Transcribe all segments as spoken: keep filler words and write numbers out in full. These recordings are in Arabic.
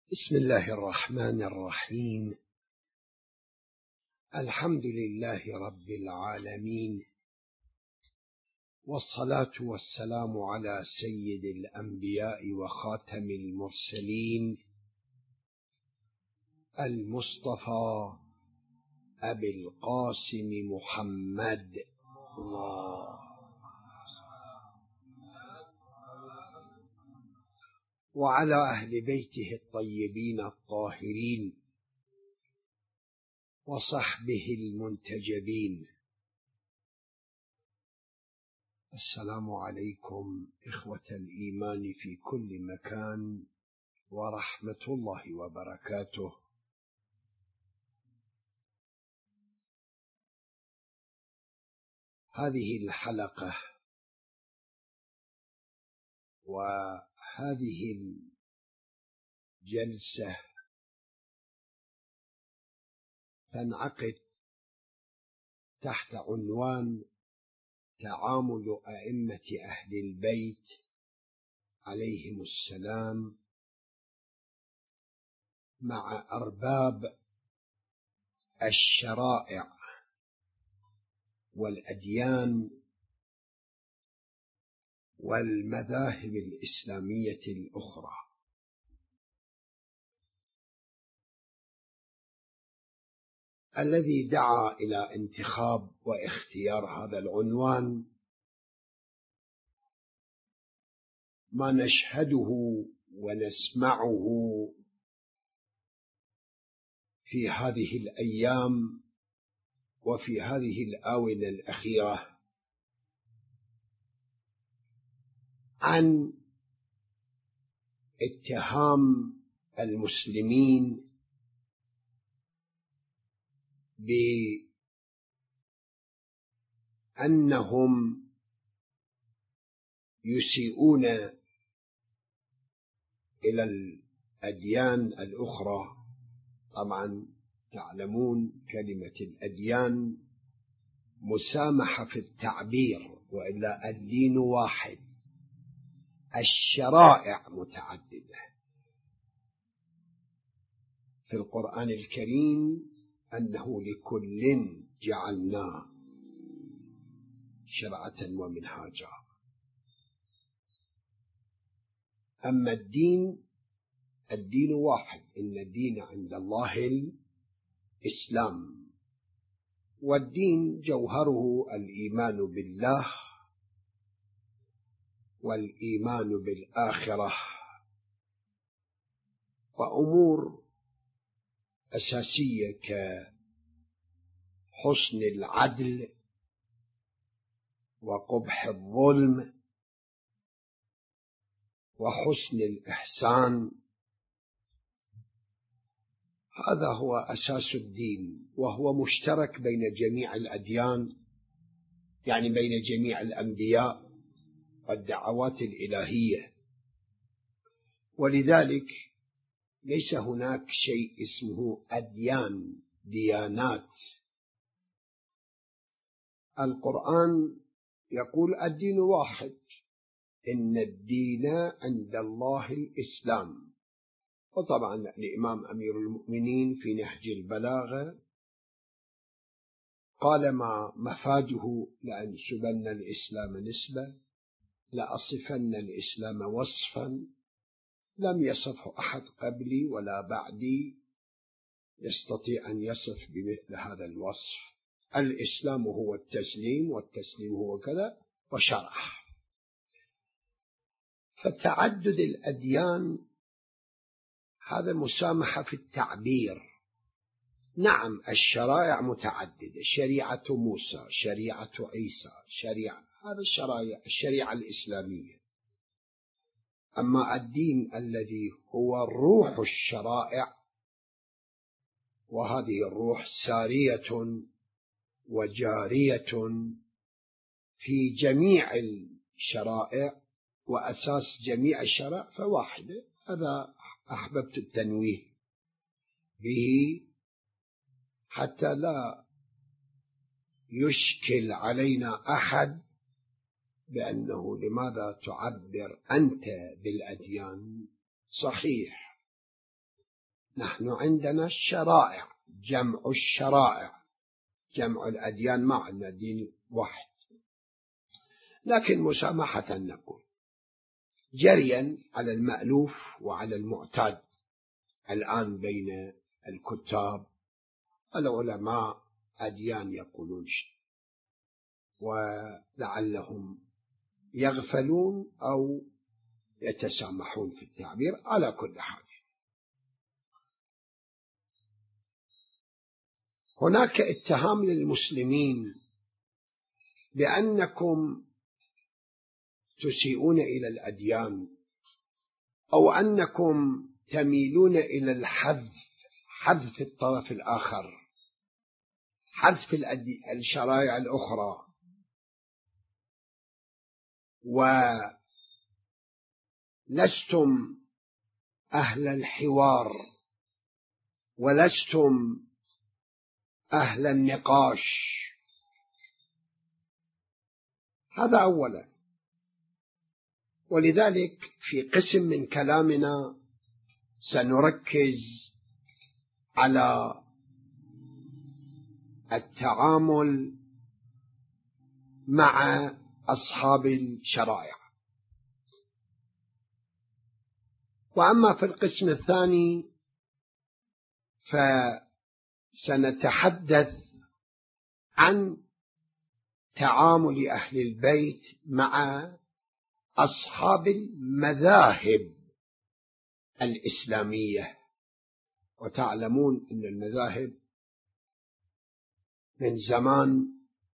بسم الله الرحمن الرحيم. الحمد لله رب العالمين، والصلاة والسلام على سيد الأنبياء وخاتم المرسلين المصطفى أبي القاسم محمد الله وعلى أهل بيته الطيبين الطاهرين وصحبه المنتجبين. السلام عليكم إخوة الإيمان في كل مكان، ورحمة الله وبركاته. هذه الحلقة وهذه الجلسة تنعقد تحت عنوان تعامل أئمة أهل البيت عليهم السلام مع أرباب الشرائع والأديان والمذاهب الإسلامية الأخرى. الذي دعا إلى انتخاب واختيار هذا العنوان ما نشهده ونسمعه في هذه الأيام وفي هذه الآونة الأخيرة عن اتهام المسلمين بأنهم يسيئون إلى الأديان الأخرى. طبعا تعلمون كلمة الأديان مسامحة في التعبير، وإلا الدين واحد، الشرائع متعددة. في القرآن الكريم أنه لكل جعلنا شرعة ومنهاجا. أما الدين الدين واحد، إن الدين عند الله الإسلام، والدين جوهره الإيمان بالله والإيمان بالآخرة وأمور أساسية كحسن العدل وقبح الظلم وحسن الإحسان. هذا هو أساس الدين، وهو مشترك بين جميع الأديان، يعني بين جميع الأنبياء والدعوات الإلهية. ولذلك ليس هناك شيء اسمه أديان، ديانات. القرآن يقول الدين واحد، إن الدين عند الله الإسلام. وطبعا الإمام أمير المؤمنين في نهج البلاغة قال ما مفاده: لأنسبن الإسلام نسبة، لأصفن الإسلام وصفا لم يصفه أحد قبلي ولا بعدي يستطيع أن يصف بمثل هذا الوصف. الإسلام هو التسليم، والتسليم هو كذا، وشرح. فتعدد الأديان هذا مسامحة في التعبير. نعم الشرائع متعددة، شريعة موسى، شريعة عيسى، شريعة هذا الشرائع الشريعة الإسلامية. أما الدين الذي هو روح الشرائع، وهذه الروح سارية وجارية في جميع الشرائع، وأساس جميع الشرائع فواحدة. هذا أحببت التنويه به حتى لا يشكل علينا أحد بأنه لماذا تعبر أنت بالأديان. صحيح نحن عندنا الشرائع، جمع الشرائع، جمع الأديان، ما عندنا دين واحد. لكن مسامحة نقول جريا على المألوف وعلى المعتاد الآن بين الكتاب العلماء أديان يقولون شيء، ولعلهم يغفلون أو يتسامحون في التعبير. على كل حال هناك اتهام للمسلمين بأنكم تسيئون إلى الأديان، أو أنكم تميلون إلى الحذف، حذف الطرف الآخر، حذف الشرائع الأخرى، ولستم أهل الحوار ولستم أهل النقاش. هذا أولا. ولذلك في قسم من كلامنا سنركز على التعامل مع أصحاب الشرائع. وأما في القسم الثاني فسنتحدث عن تعامل أهل البيت مع أصحاب المذاهب الإسلامية. وتعلمون أن المذاهب من زمان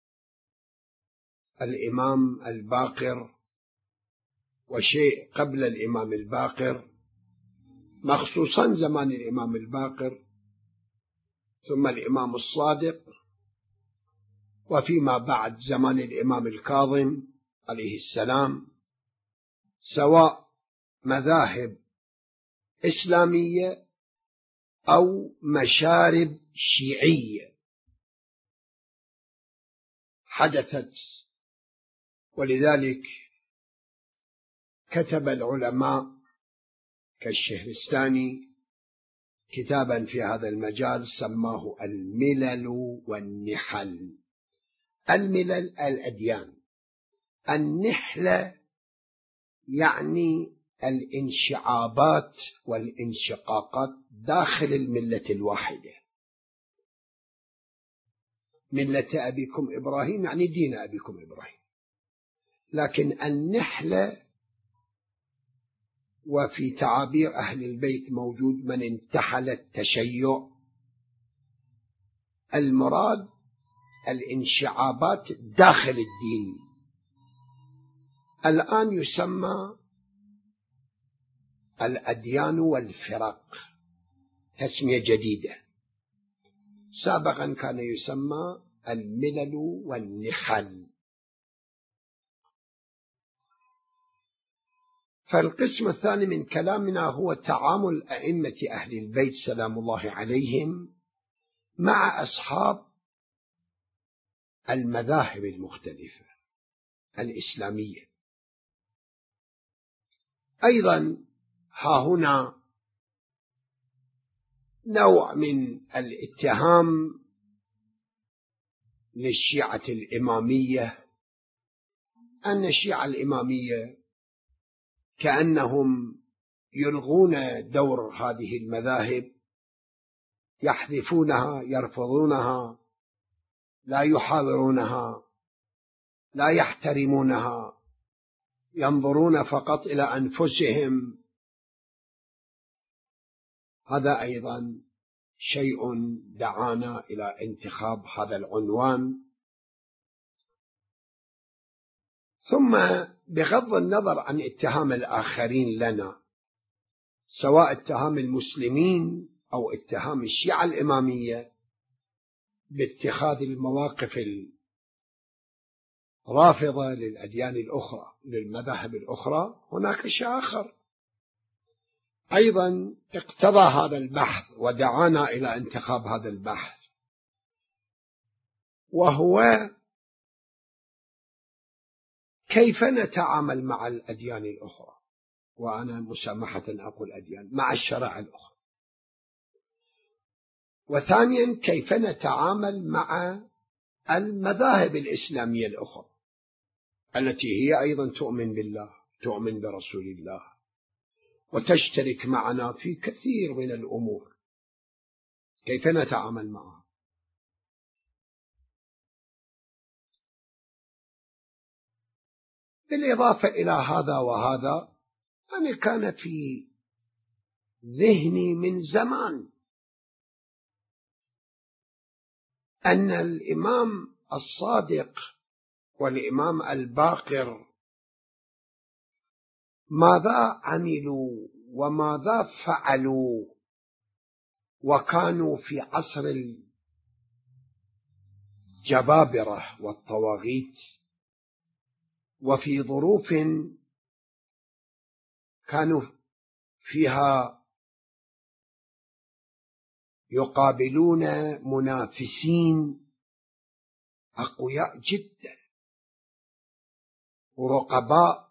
الإمام الباقر وشيء قبل الإمام الباقر، مخصوصا زمان الإمام الباقر ثم الإمام الصادق، وفيما بعد زمان الإمام الكاظم عليه السلام، سواء مذاهب إسلامية أو مشارب شيعية حدثت. ولذلك كتب العلماء كالشهرستاني كتابا في هذا المجال سماه الملل والنحل. الملل الأديان، النحلة يعني الانشعابات والانشقاقات داخل الملة الواحدة. ملة أبيكم إبراهيم يعني دين أبيكم إبراهيم. لكن النحلة، وفي تعابير أهل البيت موجود من انتحل التشيع، المراد الانشعابات داخل الدين. الآن يسمى الأديان والفرق تسمية جديدة، سابقا كان يسمى الملل والنحل. فالقسم الثاني من كلامنا هو تعامل أئمة أهل البيت سلام الله عليهم مع أصحاب المذاهب المختلفة الإسلامية. أيضا ها هنا نوع من الاتهام للشيعة الإمامية، أن الشيعة الإمامية كأنهم يلغون دور هذه المذاهب، يحذفونها، يرفضونها، لا يحاورونها، لا يحترمونها، ينظرون فقط إلى أنفسهم. هذا أيضا شيء دعانا إلى انتخاب هذا العنوان. ثم بغض النظر عن اتهام الآخرين لنا، سواء اتهام المسلمين أو اتهام الشيعة الإمامية باتخاذ المواقف الرافضة للأديان الأخرى للمذاهب الأخرى، هناك شيء آخر أيضا اقتضى هذا البحث ودعانا إلى انتخاب هذا البحث، وهو كيف نتعامل مع الأديان الأخرى. وأنا مسامحة أقول أديان، مع الشرائع الأخرى. وثانيا كيف نتعامل مع المذاهب الإسلامية الأخرى التي هي أيضا تؤمن بالله، تؤمن برسول الله، وتشترك معنا في كثير من الأمور، كيف نتعامل معها؟ بالإضافة إلى هذا وهذا، أنا كان في ذهني من زمان أن الإمام الصادق والإمام الباقر ماذا عملوا وماذا فعلوا وكانوا في عصر الجبابرة والطواغيت وفي ظروف كانوا فيها يقابلون منافسين أقوياء جدا ورقباء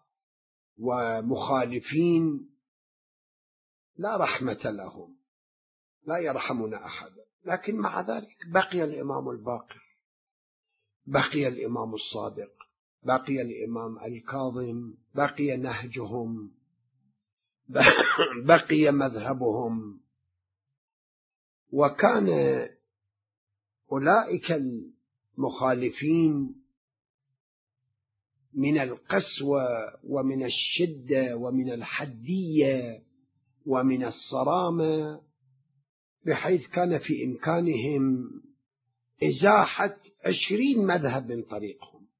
ومخالفين لا رحمة لهم، لا يرحمون أحدا، لكن مع ذلك بقي الإمام الباقر، بقي الإمام الصادق، بقي الإمام الكاظم، بقي نهجهم، بقي مذهبهم. وكان أولئك المخالفين من القسوة ومن الشدة ومن الحدية ومن الصرامة، بحيث كان في إمكانهم إزاحة عشرين مذهب من طريقهم،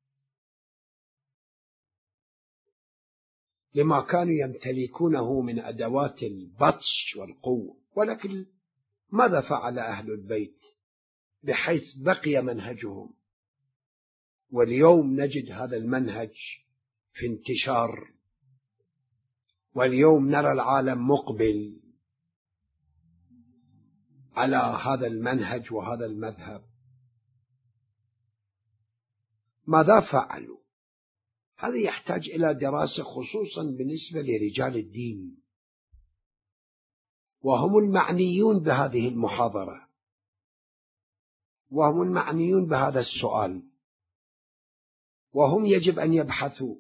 لما كانوا يمتلكونه من أدوات البطش والقوة. ولكن ماذا فعل أهل البيت بحيث بقي منهجهم؟ واليوم نجد هذا المنهج في انتشار، واليوم نرى العالم مقبل على هذا المنهج وهذا المذهب. ماذا فعلوا؟ هذا يحتاج إلى دراسة، خصوصا بالنسبة لرجال الدين، وهم المعنيون بهذه المحاضرة، وهم المعنيون بهذا السؤال، وهم يجب أن يبحثوا.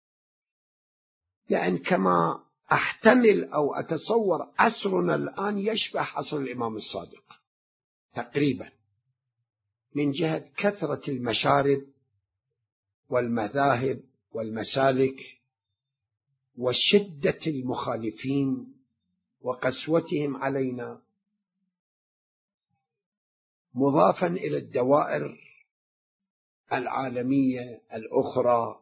لأن كما أحتمل أو أتصور عصرنا الآن يشبه عصر الإمام الصادق تقريبا، من جهة كثرة المشارب والمذاهب والمسالك وشدة المخالفين وقسوتهم علينا، مضافا إلى الدوائر العالمية الأخرى.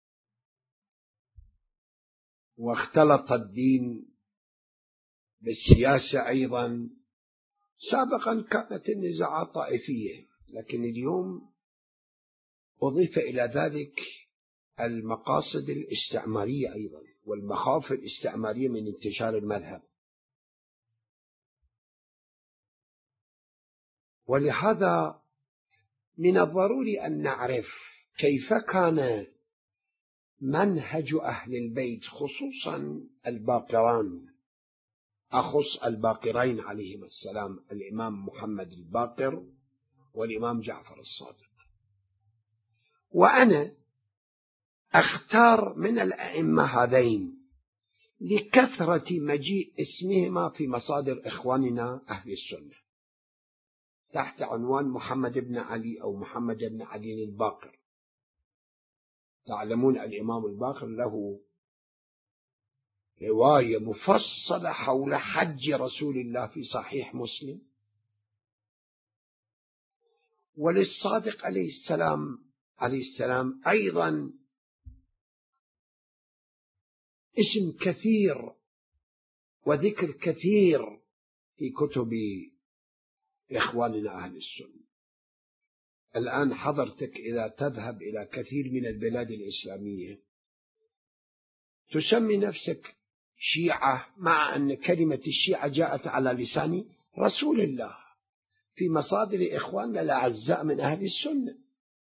واختلط الدين بالسياسة أيضا. سابقا كانت النزاعات طائفية، لكن اليوم أضيف إلى ذلك المقاصد الاستعمارية أيضا والمخاوف الاستعمارية من انتشار المذهب. ولهذا من الضروري أن نعرف كيف كان منهج أهل البيت، خصوصا الباقران، أخص الباقرين عليهما السلام، الإمام محمد الباقر والإمام جعفر الصادق. وأنا أختار من الأئمة هذين لكثرة مجيء اسمهما في مصادر إخواننا أهل السنة تحت عنوان محمد بن علي أو محمد بن علي الباقر. تعلمون الإمام الباقر له رواية مفصلة حول حج رسول الله في صحيح مسلم. وللصادق عليه السلام عليه السلام أيضا اسم كثير وذكر كثير في كتب إخواننا أهل السنة. الآن حضرتك إذا تذهب إلى كثير من البلاد الإسلامية تسمي نفسك شيعة، مع أن كلمة الشيعة جاءت على لسان رسول الله في مصادر إخواننا الأعزاء من أهل السنة،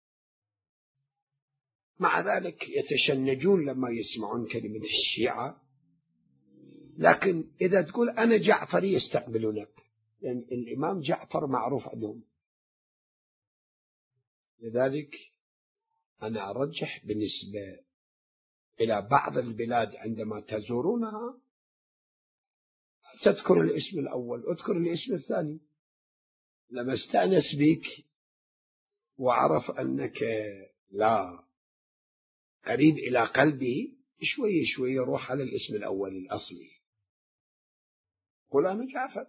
مع ذلك يتشنجون لما يسمعون كلمة الشيعة. لكن إذا تقول أنا جعفري يستقبلونك، لأن يعني الإمام جعفر معروف عندهم. لذلك أنا أرجح بالنسبة إلى بعض البلاد عندما تزورونها تذكر الاسم الأول، اذكر الاسم الثاني. لما استأنس بك وعرف أنك لا قريب إلى قلبه، شوي شوي روح على الاسم الأول الأصلي، قل أنا جعفر.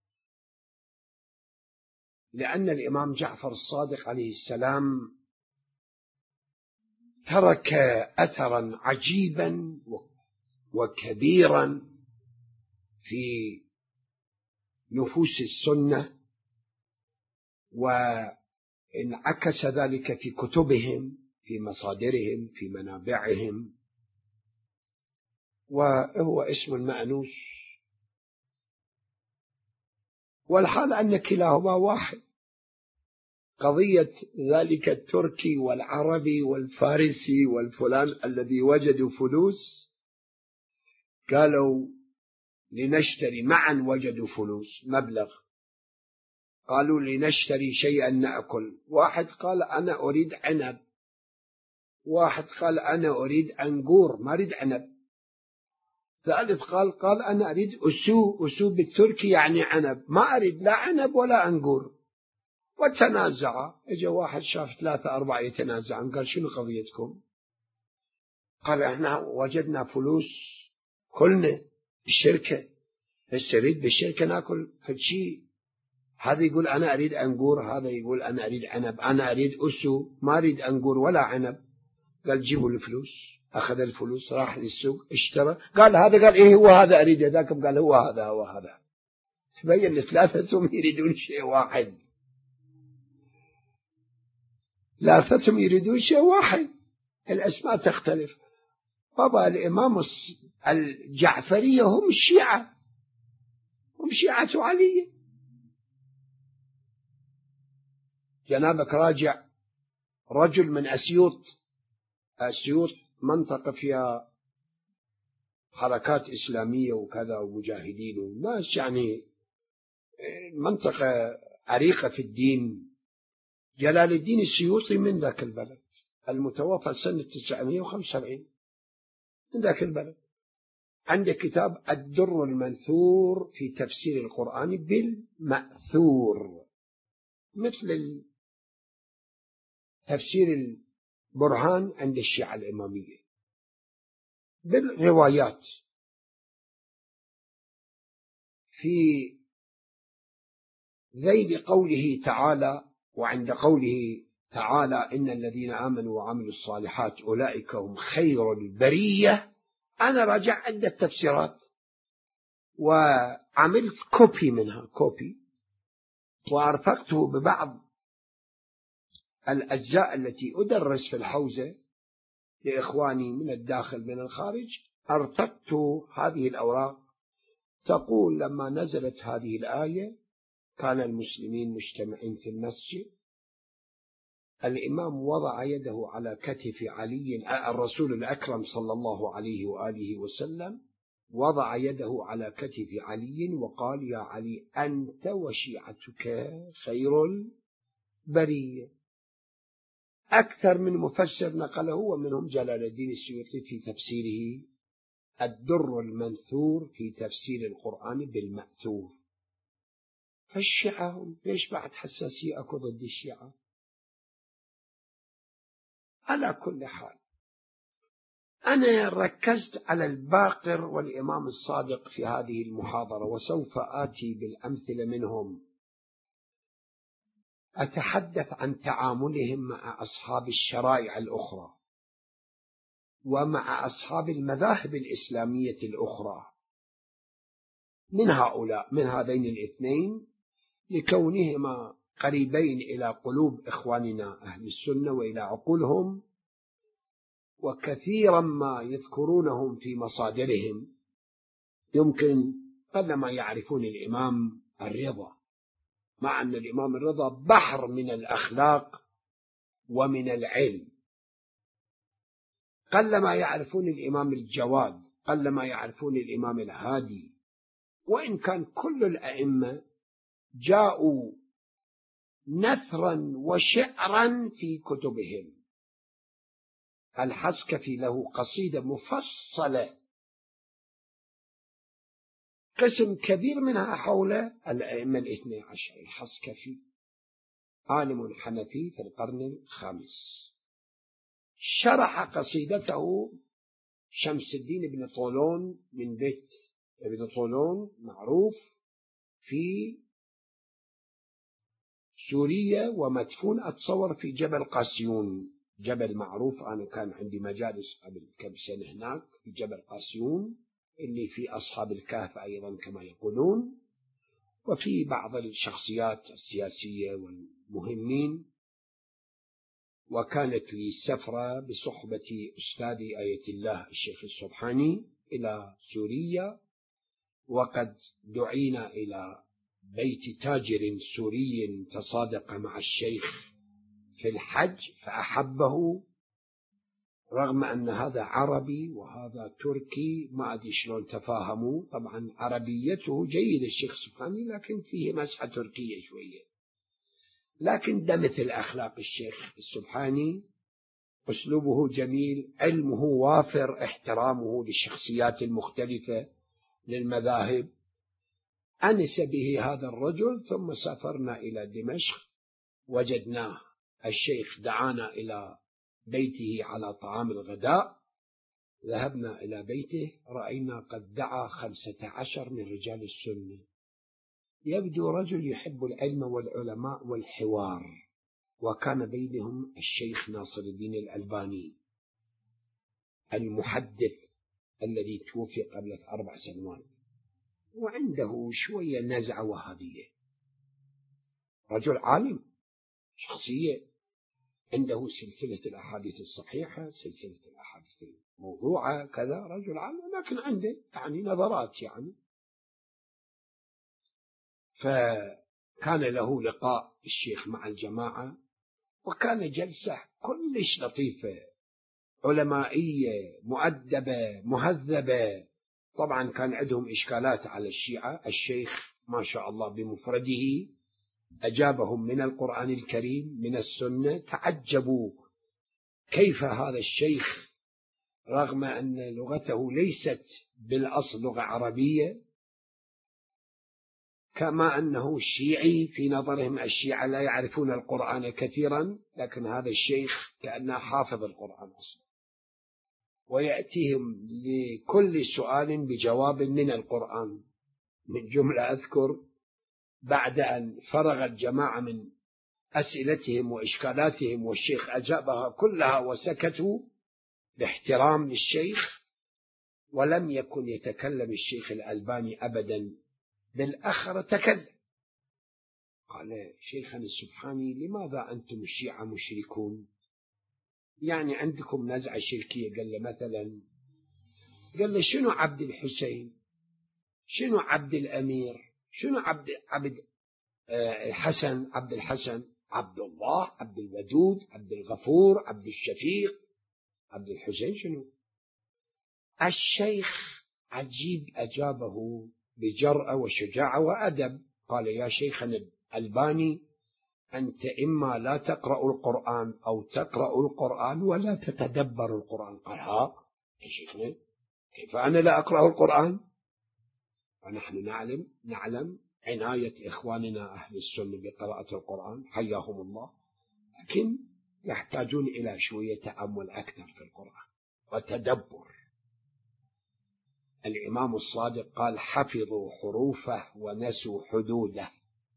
لأن الإمام جعفر الصادق عليه السلام ترك أثرا عجيبا وكبيرا في نفوس السنة، وانعكس ذلك في كتبهم، في مصادرهم، في منابعهم، وهو اسم مأنوس. والحال أن كلاهما واحد. قضية ذلك التركي والعربي والفارسي والفلان الذي وجدوا فلوس قالوا لنشتري معا، وجدوا فلوس مبلغ، قالوا لنشتري شيئا نأكل. واحد قال أنا أريد عنب، واحد قال أنا أريد أنقور ما أريد عنب، ثالث قال قال أنا أريد أسو، أسو بالتركي يعني عنب، ما أريد لا عنب ولا أنقور. وتنازع. اجى واحد شاف ثلاثة أربعة يتنازعون، قال شنو قضيتكم؟ قال احنا وجدنا فلوس كلنا بالشركة، نريد بالشركة ناكل فشي. هذا يقول أنا أريد أنقور، هذا يقول أنا أريد عنب، أنا أريد أسو ما أريد أنقور ولا عنب. قال جيبوا الفلوس. أخذ الفلوس راح للسوق اشترى، قال هذا، قال إيه هو هذا أريد، ذاك قال هو هذا هو هذا. تبين ثلاثتهم يريدون شيء واحد، ثلاثتهم يريدون شيء واحد، الأسماء تختلف. طبعا الإمام الجعفرية هم الشيعة، هم شيعة علي. جنابك راجع رجل من أسيوط، أسيوط منطقة فيها حركات إسلامية وكذا ومجاهدين وناس، يعني منطقة عريقة في الدين. جلال الدين السيوطي من ذاك البلد، المتوفى سنة تسعمائة وخمسة وسبعين، من ذاك البلد. عنده كتاب الدر المنثور في تفسير القرآن بالمأثور، مثل تفسير البرهان عند الشيعة الإمامية بالروايات. في ذيل قوله تعالى، وعند قوله تعالى إن الذين آمنوا وعملوا الصالحات أولئك هم خير البرية، أنا راجع عدة تفسيرات وعملت كوبي منها، كوبي، وأرفقته ببعض الأجزاء التي أدرس في الحوزة لإخواني من الداخل من الخارج. أرتقت هذه الأوراق تقول لما نزلت هذه الآية كان المسلمين مجتمعين في المسجد، الإمام وضع يده على كتف علي، الرسول الأكرم صلى الله عليه وآله وسلم وضع يده على كتف علي وقال يا علي أنت وشيعتك خير البرية. أكثر من مفسر نقله، ومنهم جلال الدين السيوطي في تفسيره الدر المنثور في تفسير القرآن بالمأثور. فالشيعة هم ليش بعد حساسية أكو ضد الشيعة؟ على كل حال أنا ركزت على الباقر والإمام الصادق في هذه المحاضرة، وسوف آتي بالأمثلة منهم. أتحدث عن تعاملهم مع أصحاب الشرائع الأخرى ومع أصحاب المذاهب الإسلامية الأخرى من هؤلاء، من هذين الاثنين، لكونهما قريبين إلى قلوب إخواننا أهل السنة وإلى عقولهم، وكثيرا ما يذكرونهم في مصادرهم. يمكن قلما يعرفون الإمام الرضا، مع أن الإمام الرضا بحر من الأخلاق ومن العلم. قلما يعرفون الإمام الجواد، قلما يعرفون الإمام الهادي، وإن كان كل الأئمة جاءوا نثرا وشعرا في كتبهم. الحسكفي له قصيدة مفصلة قسم كبير منها حول الأئمة الاثني عشر. الحسكفي عالم حنفي في القرن الخامس، شرح قصيدته شمس الدين بن طولون من بيت ابن طولون معروف في سوريا، ومدفون أتصور في جبل قاسيون، جبل معروف. أنا كان عندي مجالس قبل كم سنة هناك في جبل قاسيون اللي في أصحاب الكهف أيضا كما يقولون، وفي بعض الشخصيات السياسية والمهمين. وكانت لي سفرة بصحبة أستاذي آية الله الشيخ السبحاني إلى سوريا، وقد دعينا إلى بيت تاجر سوري تصادق مع الشيخ في الحج فأحبه، رغم أن هذا عربي وهذا تركي، ما أدري شلون تفاهموا. طبعا عربيته جيد الشيخ سبحاني، لكن فيه مسحة تركية شوية، لكن ده مثل أخلاق الشيخ السبحاني، أسلوبه جميل، علمه وافر، احترامه للشخصيات المختلفة للمذاهب. أنس به هذا الرجل، ثم سافرنا إلى دمشق، وجدناه الشيخ دعانا إلى بيته على طعام الغداء، ذهبنا إلى بيته رأينا قد دعا خمسة عشر من رجال السنة. يبدو رجل يحب العلم والعلماء والحوار، وكان بينهم الشيخ ناصر الدين الألباني المحدث الذي توفي قبل أربع سنوات، وعنده شوية نزعة وهابية. رجل عالم، شخصية عنده سلسلة الأحاديث الصحيحة، سلسلة الأحاديث الموضوعة، كذا، رجل عالم، لكن عنده يعني نظرات يعني. فكان له لقاء الشيخ مع الجماعة، وكان جلسة كلش لطيفة، علمائية، مؤدبة، مهذبة. طبعا كان عندهم إشكالات على الشيعة. الشيخ ما شاء الله بمفرده أجابهم من القرآن الكريم من السنة. تعجبوا كيف هذا الشيخ رغم أن لغته ليست بالأصل لغة عربية، كما أنه شيعي في نظرهم، الشيعة لا يعرفون القرآن كثيرا، لكن هذا الشيخ كأنه حافظ القرآن أصلا، ويأتيهم لكل سؤال بجواب من القرآن. من جملة أذكر بعد أن فرغ الجماعة من أسئلتهم وإشكالاتهم والشيخ أجابها كلها وسكتوا باحترام للشيخ، ولم يكن يتكلم الشيخ الألباني أبدا، بالآخر تكلم. قال شيخنا السبحاني لماذا أنتم الشيعة مشركون؟ يعني عندكم نزعة شركية. قال له مثلا، قال له شنو عبد الحسين، شنو عبد الأمير، شنو عبد عبد الحسن، عبد الحسن، عبد الله، عبد الودود، عبد الغفور، عبد الشفيق، عبد الحسين شنو؟ الشيخ عجيب أجابه بجرأة وشجاعة وأدب. قال يا شيخنا الألباني أنت إما لا تقرأ القرآن أو تقرأ القرآن ولا تتدبر القرآن. قال ها يا شيخنا كيف أنا لا أقرأ القرآن؟ ونحن نعلم نعلم عناية إخواننا أهل السنة بقراءة القرآن حياهم الله، لكن يحتاجون إلى شوية تأمل أكثر في القرآن وتدبر. الإمام الصادق قال حفظوا حروفه ونسوا حدوده.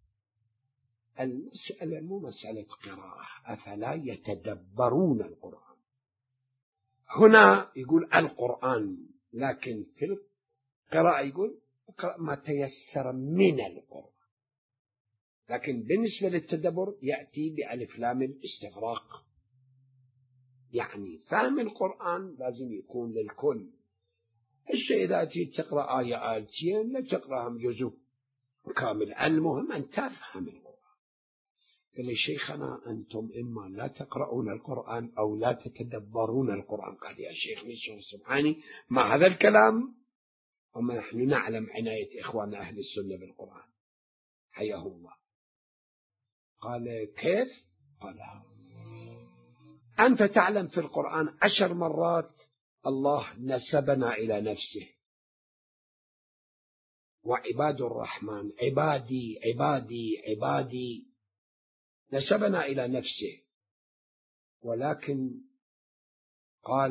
المسألة مو مسألة قراءة، أفلا يتدبرون القرآن؟ هنا يقول القرآن، لكن في القراءة يقول اقرأ ما تيسر من القرآن، لكن بالنسبة للتدبر يأتي بألف لام الاستغراق. يعني فهم القرآن لازم يكون للكل. الشيء إذا أتيت تقرأ آية آيتين لا تقرأهم جزء كامل، المهم أن تفهم القرآن. قال شيخنا أنتم إما لا تقرؤون القرآن أو لا تتدبرون القرآن. قال يا شيخ نشوف سبحاني مع هذا الكلام، وما نحن نعلم عناية إخوان أهل السنة بالقرآن حياه الله. قال كيف؟ قال أنت تعلم في القرآن عشر مرات الله نسبنا إلى نفسه، وعباد الرحمن عبادي عبادي عبادي، نسبنا إلى نفسه. ولكن قال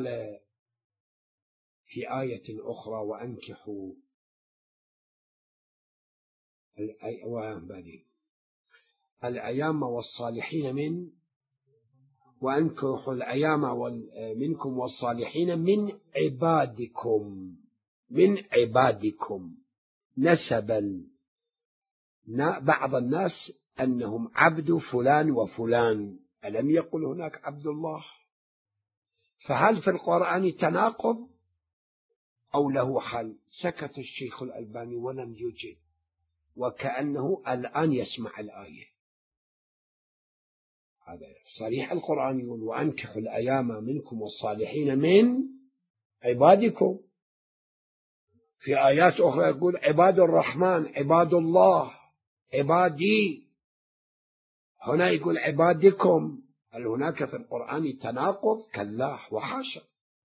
في آية أخرى وأنكحوا الأيام والصالحين من وأنكحوا الأيام منكم والصالحين من عبادكم من عبادكم نسبا بعض الناس أنهم عبد فلان وفلان، ألم يقل هناك عبد الله؟ فهل في القرآن تناقض أو له حل؟ سكت الشيخ الألباني ولم يجب، وكأنه الآن يسمع الآية. هذا صريح القرآن يقول وأنكحوا الأيام منكم والصالحين من عبادكم. في آيات أخرى يقول عباد الرحمن عباد الله عبادي، هنا يقول عبادكم. هل هناك في القرآن تناقض؟ كلا وحاشا.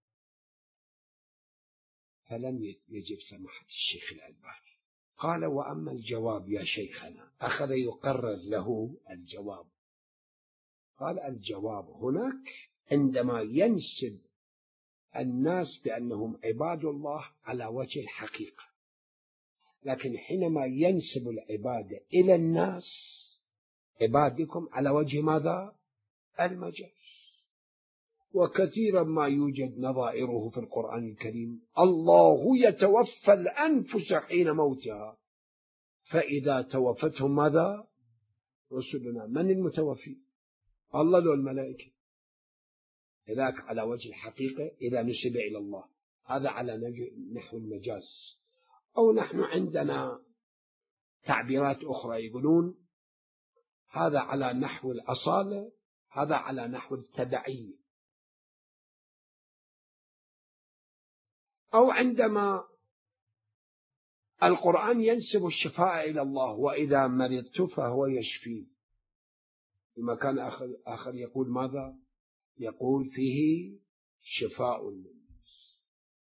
فلم يجب سماحة الشيخ الألباني. قال وأما الجواب يا شيخنا، أخذ يقرر له الجواب. قال الجواب هناك عندما ينسب الناس بأنهم عباد الله على وجه الحقيقة، لكن حينما ينسب العبادة إلى الناس عبادكم على وجه ماذا؟ المجاز. وكثيرا ما يوجد نظائره في القرآن الكريم الله يتوفى الأنفس حين موتها فإذا توفتهم ماذا؟ رسلنا. من المتوفي؟ الله لو الملائكة؟ ذاك على وجه الحقيقة إذا نسب إلى الله، هذا على نحو المجاز. أو نحن عندنا تعبيرات أخرى يقولون هذا على نحو الأصالة، هذا على نحو التبعية. أو عندما القرآن ينسب الشفاء إلى الله وإذا مرضت فهو يشفي. في مكان آخر, آخر يقول ماذا؟ يقول فيه شفاء للناس.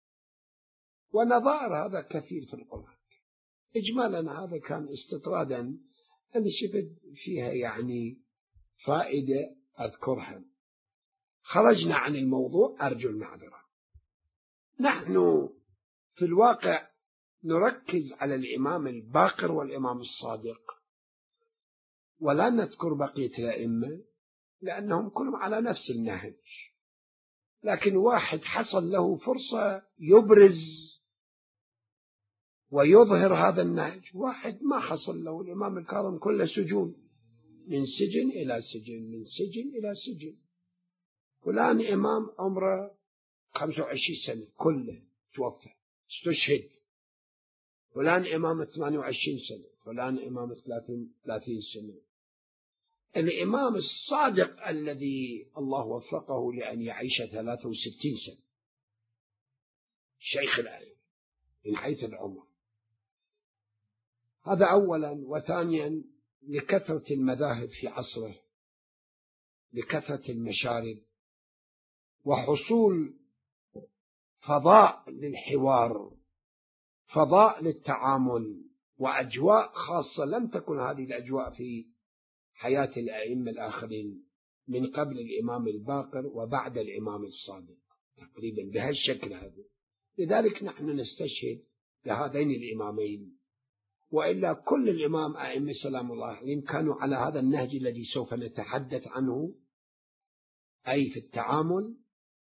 ونظائر هذا كثير في القرآن. إجمالا هذا كان استطرادا أن شفت فيها يعني فائدة أذكرها. خرجنا عن الموضوع، أرجو المعذرة. نحن في الواقع نركز على الإمام الباقر والإمام الصادق، ولا نذكر بقية الأئمة لأنهم كلهم على نفس النهج. لكن واحد حصل له فرصة يبرز ويظهر هذا النهج، واحد ما حصل له. الإمام الكاظم كله سجون، من سجن إلى سجن، من سجن إلى سجن. فلان إمام عمره خمسة وعشرين سنة كله توفى استشهد. فلان إمام ثمانية وعشرين سنة، فلان إمام ثلاثين سنة. الإمام الصادق الذي الله وفقه لأن يعيش ثلاثة وستين سنة، شيخ الأئمة من حيث العمر. هذا أولا. وثانيا لكثرة المذاهب في عصره، لكثرة المشارب، وحصول فضاء للحوار، فضاء للتعامل، وأجواء خاصة لم تكن هذه الأجواء في حياة الأئمة الآخرين من قبل الإمام الباقر وبعد الإمام الصادق تقريبا بهالشكل هذا. لذلك نحن نستشهد بهذين الإمامين، وإلا كل الإمام أئمة سلام الله عليهم كانوا على هذا النهج الذي سوف نتحدث عنه، أي في التعامل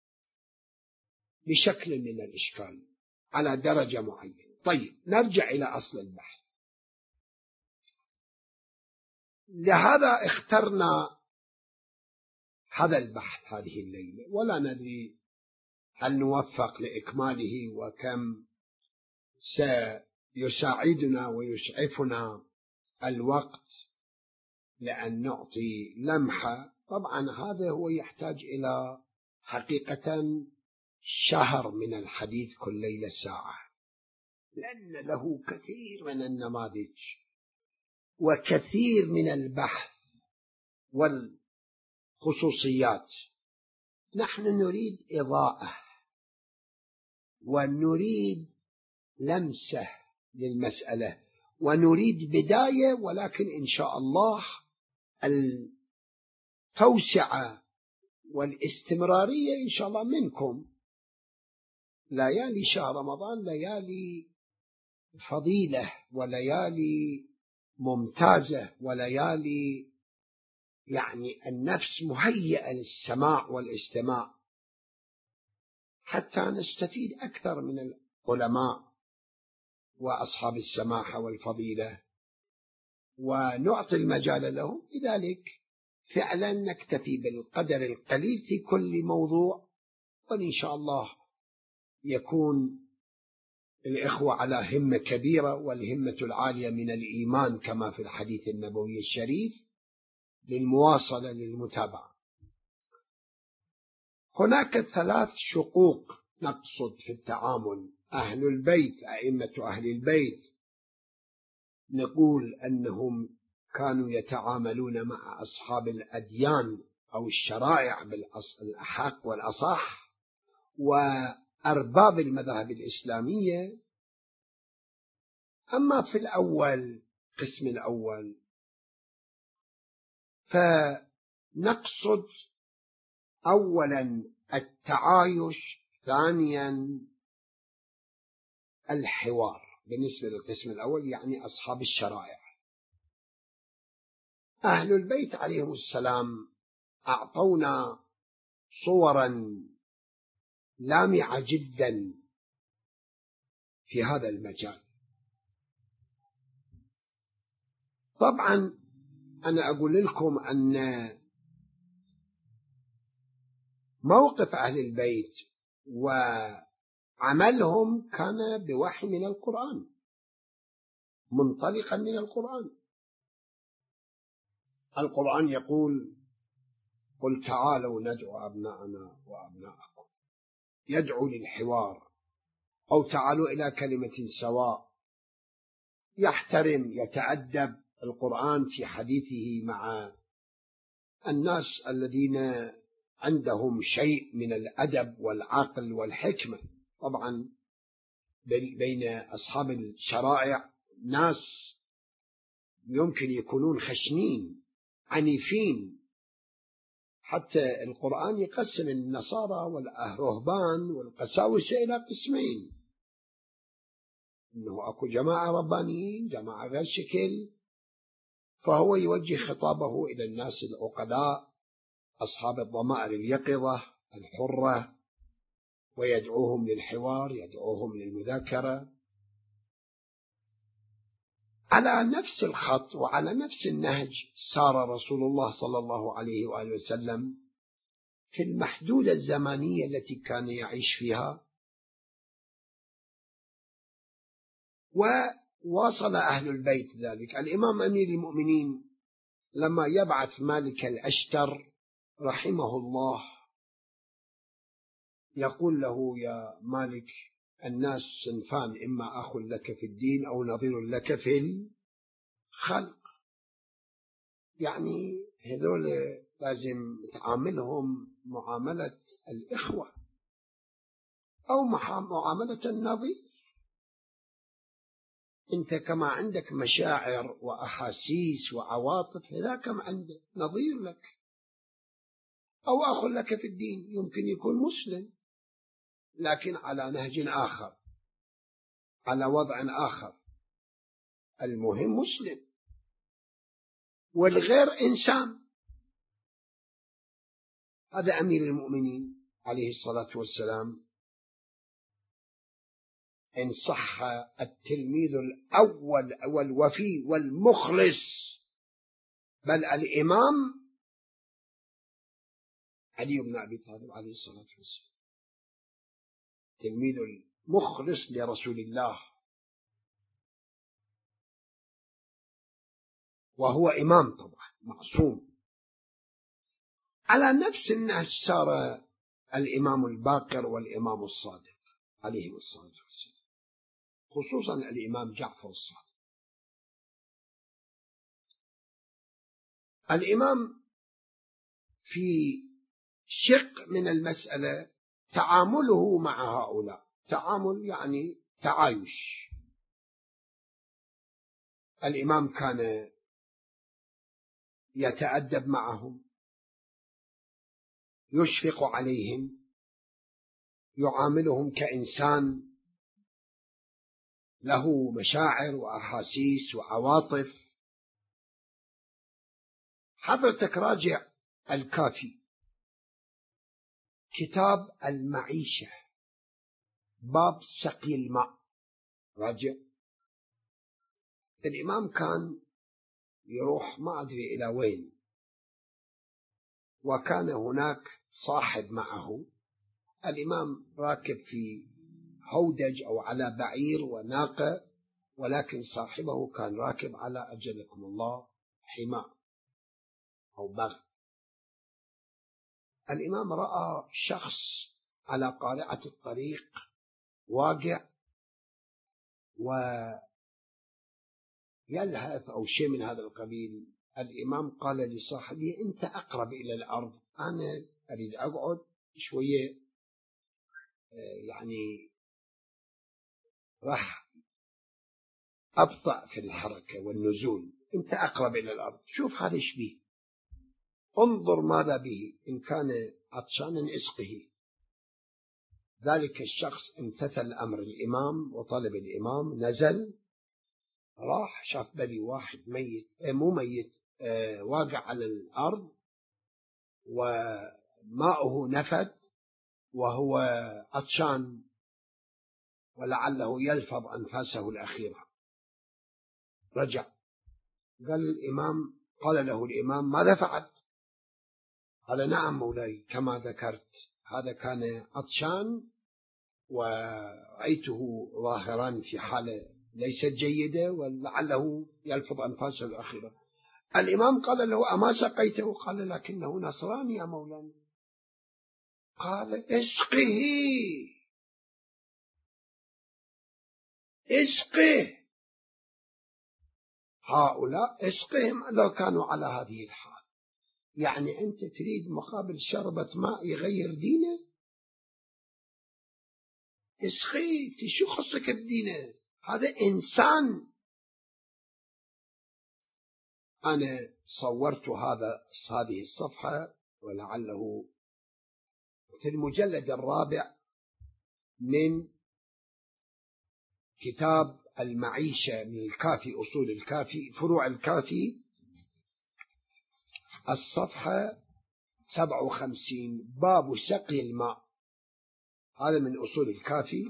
بشكل من الإشكال على درجة معينة. طيب نرجع إلى أصل البحث. لهذا اخترنا هذا البحث هذه الليلة، ولا ندري هل نوفق لإكماله وكم سيساعدنا ويسعفنا الوقت لأن نعطي لمحة. طبعا هذا هو يحتاج إلى حقيقة شهر من الحديث كل ليلة ساعة، لأن له كثير من النماذج وكثير من البحث والخصوصيات. نحن نريد إضاءة ونريد لمسة للمسألة ونريد بداية، ولكن إن شاء الله التوسعة والاستمرارية إن شاء الله منكم. ليالي شهر رمضان ليالي فضيلة وليالي ممتازة وليالي يعني النفس مهيئة للسماع والاستماع حتى نستفيد أكثر من العلماء وأصحاب السماحة والفضيلة ونعطي المجال لهم. لذلك فعلا نكتفي بالقدر القليل في كل موضوع، وإن شاء الله يكون الإخوة على همة كبيرة، والهمة العالية من الإيمان كما في الحديث النبوي الشريف، للمواصلة للمتابعة. هناك ثلاث شقوق نقصد في التعامل. أهل البيت، أئمة أهل البيت، نقول أنهم كانوا يتعاملون مع أصحاب الأديان أو الشرائع بالأحق والأصح، وأرباب المذاهب الإسلامية. أما في الأول، قسم الأول، فنقصد أولا التعايش، ثانيا الحوار. بالنسبة للقسم الأول يعني أصحاب الشرائع. أهل البيت عليهم السلام أعطونا صورا لامعة جدا في هذا المجال. طبعا أنا أقول لكم أن موقف أهل البيت وعملهم كان بوحي من القرآن، منطلقا من القرآن. القرآن يقول: قل تعالوا ندعو أبناءنا وأبناءكم، يدعو للحوار، أو تعالوا إلى كلمة سواء. يحترم، يتأدب القرآن في حديثه مع الناس الذين عندهم شيء من الأدب والعقل والحكمة. طبعا بين أصحاب الشرائع ناس يمكن يكونون خشنين عنيفين، حتى القرآن يقسم النصارى والرهبان والقساوسة إلى قسمين، إنه أكو جماعة ربانيين، جماعة غير شكل. فهو يوجه خطابه إلى الناس العقلاء أصحاب الضمائر اليقظة الحرة، ويدعوهم للحوار، يدعوهم للمذاكرة على نفس الخط وعلى نفس النهج. سار رسول الله صلى الله عليه وآله وسلم في المحدودة الزمانية التي كان يعيش فيها، وواصل أهل البيت ذلك. الإمام أمير المؤمنين لما يبعث مالك الأشتر رحمه الله يقول له: يا مالك، الناس صنفان، إما أخ لك في الدين أو نظير لك في الخلق. يعني هذول لازم تعاملهم معاملة الإخوة أو معاملة النظير. أنت كما عندك مشاعر وأحاسيس وعواطف، هذاك عندك نظير لك أو أخ لك في الدين، يمكن يكون مسلم لكن على نهج آخر، على وضع آخر. المهم مسلم، والغير إنسان. هذا أمير المؤمنين عليه الصلاة والسلام إن صح التلميذ الأول والوفي والمخلص، بل الإمام علي بن أبي طالب عليه الصلاة والسلام، تلميذ المخلص لرسول الله، وهو إمام طبعا معصوم. على نفس النهج سار الإمام الباقر والإمام الصادق عليه الصلاة والسلام، خصوصا الإمام جعفر الصادق. الإمام في شق من المسألة تعامله مع هؤلاء، تعامل يعني تعايش. الإمام كان يتأدب معهم، يشفق عليهم، يعاملهم كإنسان له مشاعر وأحاسيس وعواطف. حضرتك راجع الكافي كتاب المعيشة باب سقي الماء، راجع. الإمام كان يروح ما أدري إلى وين، وكان هناك صاحب معه. الإمام راكب في هودج أو على بعير وناقة، ولكن صاحبه كان راكب على أجلكم الله حمار أو بغل. الإمام رأى شخص على قارعة الطريق واقع ويلهث أو شيء من هذا القبيل. الإمام قال لصاحبه: أنت أقرب إلى الأرض، أنا أريد أقعد شوية، يعني راح أبطأ في الحركة والنزول، أنت أقرب إلى الأرض، شوف هذا إيش به، انظر ماذا به، إن كان عطشانا اسقه. ذلك الشخص امتثل أمر الإمام وطلب الإمام، نزل، راح شاف بلي واحد ميت، مو ميت، آه واقع على الأرض وماؤه نفد وهو عطشان ولعله يلفظ أنفاسه الأخيرة. رجع قال الإمام، قال له الإمام: ماذا فعلت؟ قال: نعم مولاي، كما ذكرت، هذا كان عطشان ورأيته ظاهرا في حالة ليست جيدة ولعله يلفظ أنفاسه الأخيرة. الإمام قال له: أما سقيته؟ قال: لكنه نصراني يا مولانا. قال: اسقه اسقه، هؤلاء اسقهم لو كانوا على هذه الحال. يعني أنت تريد مقابل شربة ماء يغير دينه؟ اسقي، شو خصك بدينه؟ هذا إنسان. أنا صورت هذا هذه الصفحة ولعله في المجلد الرابع من كتاب المعيشة من الكافي، أصول الكافي، فروع الكافي، الصفحة سبعة وخمسين، باب سقي الماء. هذا من أصول الكافي.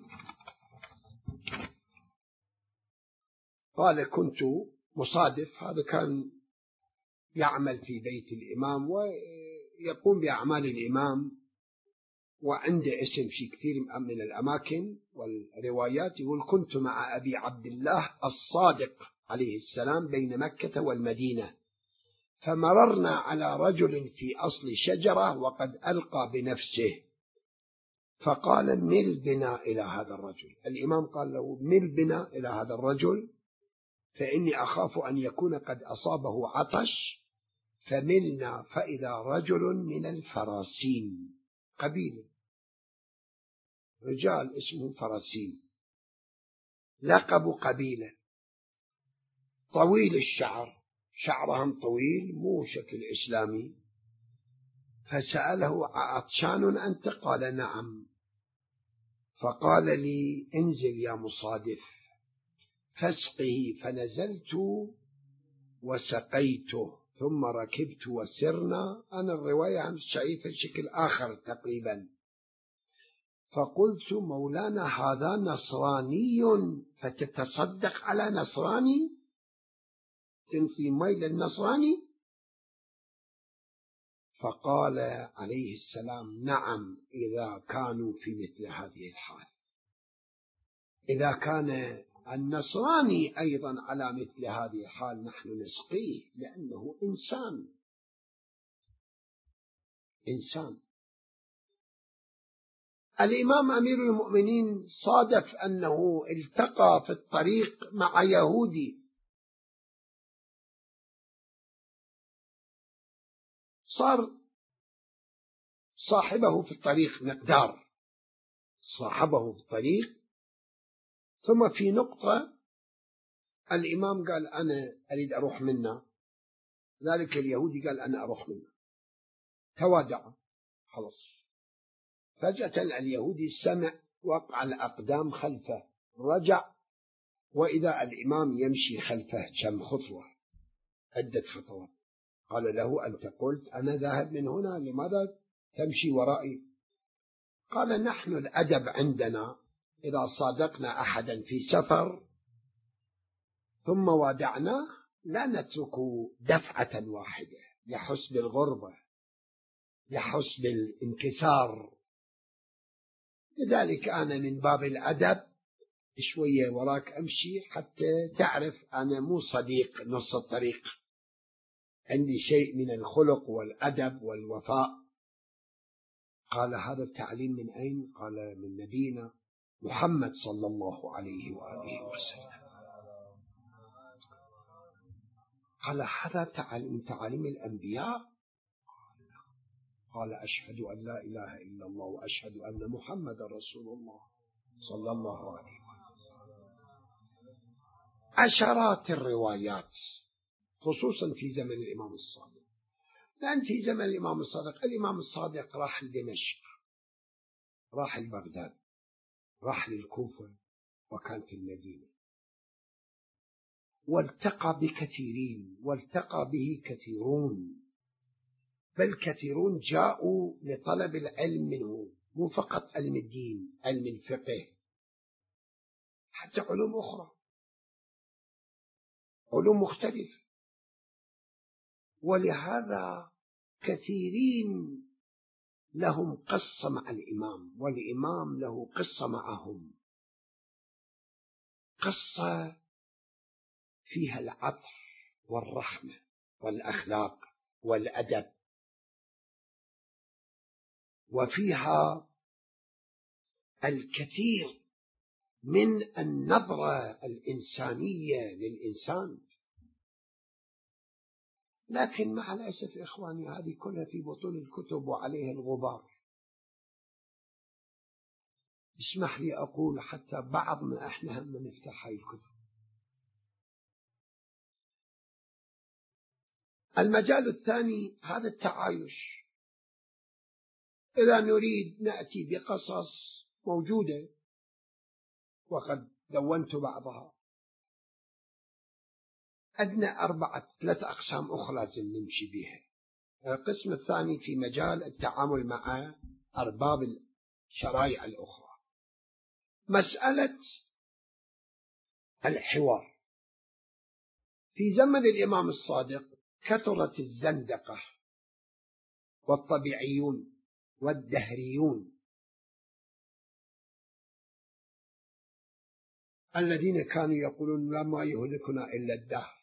قال: كنت مصادف، هذا كان يعمل في بيت الإمام ويقوم بأعمال الإمام، وعنده اسم في كثير من الأماكن والروايات. يقول: كنت مع أبي عبد الله الصادق عليه السلام بين مكة والمدينة، فمررنا على رجل في أصل شجرة وقد ألقى بنفسه، فقال: مل بنا إلى هذا الرجل. الإمام قال له: مل بنا إلى هذا الرجل، فإني أخاف أن يكون قد أصابه عطش. فملنا فإذا رجل من الفراسين، قبيلة رجال اسمه فراسين، لقب قبيلة، طويل الشعر، شعرهم طويل مو شكل إسلامي. فسأله: عطشان أنت؟ قال: نعم. فقال لي: انزل يا مصادف فاسقه. فنزلت وسقيته ثم ركبت وسرنا. أنا الرواية عن شايفة شكل آخر تقريبا. فقلت: مولانا هذا نصراني فتتصدق على نصراني، تنفي ميل النصراني؟ فقال عليه السلام: نعم، إذا كانوا في مثل هذه الحال. إذا كان النصراني أيضا على مثل هذه الحال نحن نسقيه، لأنه إنسان إنسان. الإمام أمير المؤمنين صادف أنه التقى في الطريق مع يهودي، صار صاحبه في الطريق مقدار، صاحبه في الطريق، ثم في نقطة الإمام قال أنا أريد أروح منا، ذلك اليهودي قال أنا أروح منا، توادع خلص. فجأة اليهودي سمع وقع الأقدام خلفه، رجع وإذا الإمام يمشي خلفه كم خطوة، عدة خطوات. قال له أنت قلت أنا ذاهب من هنا، لماذا تمشي ورائي؟ قال نحن الأدب عندنا إذا صادقنا أحدا في سفر ثم وادعناه لا نترك دفعة واحدة، يحس بالغربة، يحس بالانكسار، لذلك أنا من باب الأدب شوية وراك أمشي حتى تعرف أنا مو صديق نص الطريق، عندي شيء من الخلق والأدب والوفاء. قال هذا التعليم من أين؟ قال من نبينا محمد صلى الله عليه وآله وسلم. قال هذا تعليم تعاليم الأنبياء؟ قال أشهد أن لا إله إلا الله وأشهد أن محمد رسول الله صلى الله عليه وسلم. عشرات الروايات خصوصا في زمن الإمام الصادق، لأن في زمن الإمام الصادق الإمام الصادق راح لدمشق، راح لبغداد، راح للكوفة، وكان في المدينة، والتقى بكثيرين، والتقى به كثيرون، بل كثيرون جاءوا لطلب العلم منه، مو فقط علم الدين، علم الفقه، حتى علوم أخرى، علوم مختلفة. ولهذا كثيرين لهم قصة مع الإمام، والإمام له قصة معهم، قصة فيها العطف والرحمة والأخلاق والأدب، وفيها الكثير من النظرة الإنسانية للإنسان. لكن مع الأسف إخواني هذه كلها في بطون الكتب وعليها الغبار. اسمح لي أقول حتى بعضنا إحنا هم نفتح هاي الكتب. المجال الثاني هذا التعايش. إذا نريد نأتي بقصص موجودة وقد دونت بعضها، أدنى أربعة ثلاث أقسام أخرى لازم نمشي بها. القسم الثاني في مجال التعامل مع أرباب الشرائع الأخرى، مسألة الحوار. في زمن الإمام الصادق كثرت الزندقة والطبيعيون والدهريون الذين كانوا يقولون لا ما يهلكنا إلا الدهر.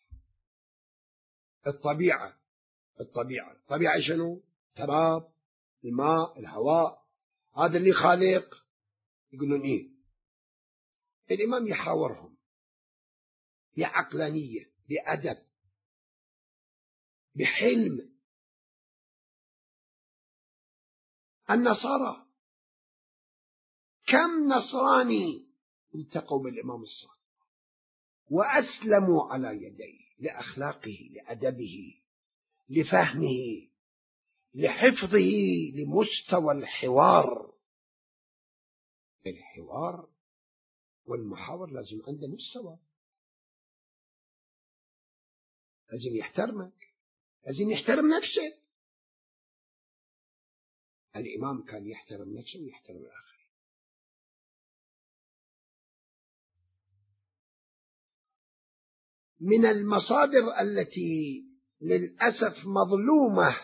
الطبيعة الطبيعة الطبيعة شنو؟ تراب، الماء، الهواء، هذا اللي خالق. يقولون إيه؟ الإمام يحاورهم بعقلانية، بأدب، بحلم. النصارى كم نصراني التقوا بالإمام الصادق وأسلموا على يديه لأخلاقه، لأدبه، لفهمه، لحفظه، لمستوى الحوار. الحوار والمحاور لازم عنده مستوى، لازم يحترمك، لازم يحترم نفسه. الإمام كان يحترم نفسه ويحترم الآخر. من المصادر التي للأسف مظلومة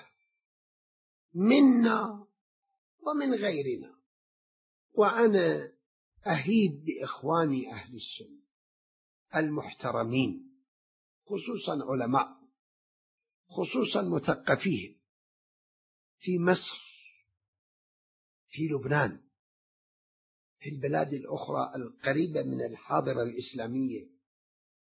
منا ومن غيرنا، وأنا أهيب بإخواني أهل السنة المحترمين، خصوصا علماء، خصوصا مثقفين في مصر، في لبنان، في البلاد الأخرى القريبة من الحاضرة الإسلامية،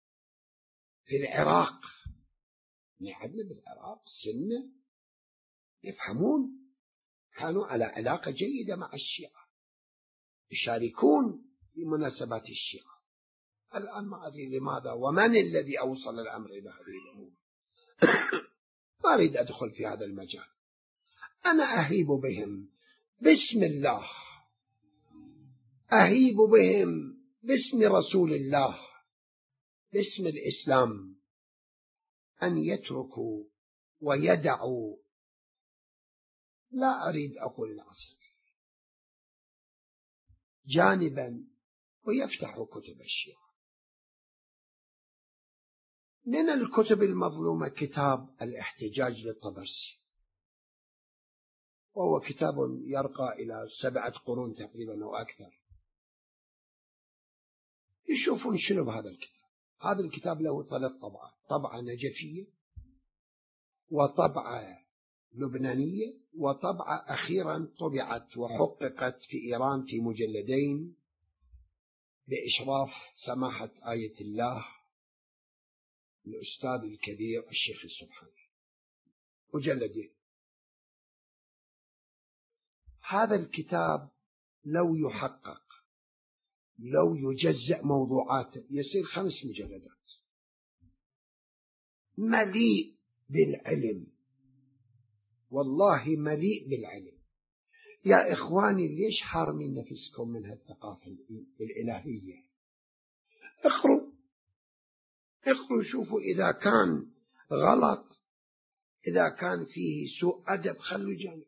في العراق. عندنا بالعراق سنة يفهمون، كانوا على علاقة جيدة مع الشيعة، يشاركون في مناسبات الشيعة. الآن ما أدري لماذا ومن الذي أوصل الأمر إلى هذه الأمور. ما أريد أدخل في هذا المجال. أنا أهيب بهم باسم الله، أهيب بهم باسم رسول الله، باسم الإسلام، أن يتركوا ويدعوا، لا أريد أقول العصر، جانبا، ويفتحوا كتب الشيعة. من الكتب المظلومة كتاب الاحتجاج للطبرسي، وهو كتاب يرقى إلى سبعة قرون تقريبا أو أكثر. يشوفون شنو بهذا الكتاب. هذا الكتاب له ثلاث طبعات: طبعة نجفية، وطبعة لبنانية، وطبعة أخيرا طبعت وحققت في إيران في مجلدين بإشراف سماحة آية الله الأستاذ الكبير الشيخ السبحاني، مجلدين. هذا الكتاب لو يحقق، لو يجزأ موضوعاته، يصير خمس مجلدات، مليء بالعلم، والله مليء بالعلم. يا إخواني، ليش حارمين نفسكم من هالثقافة الإلهية؟ اقروا اقروا، شوفوا إذا كان غلط، إذا كان فيه سوء أدب، خلوا جانب.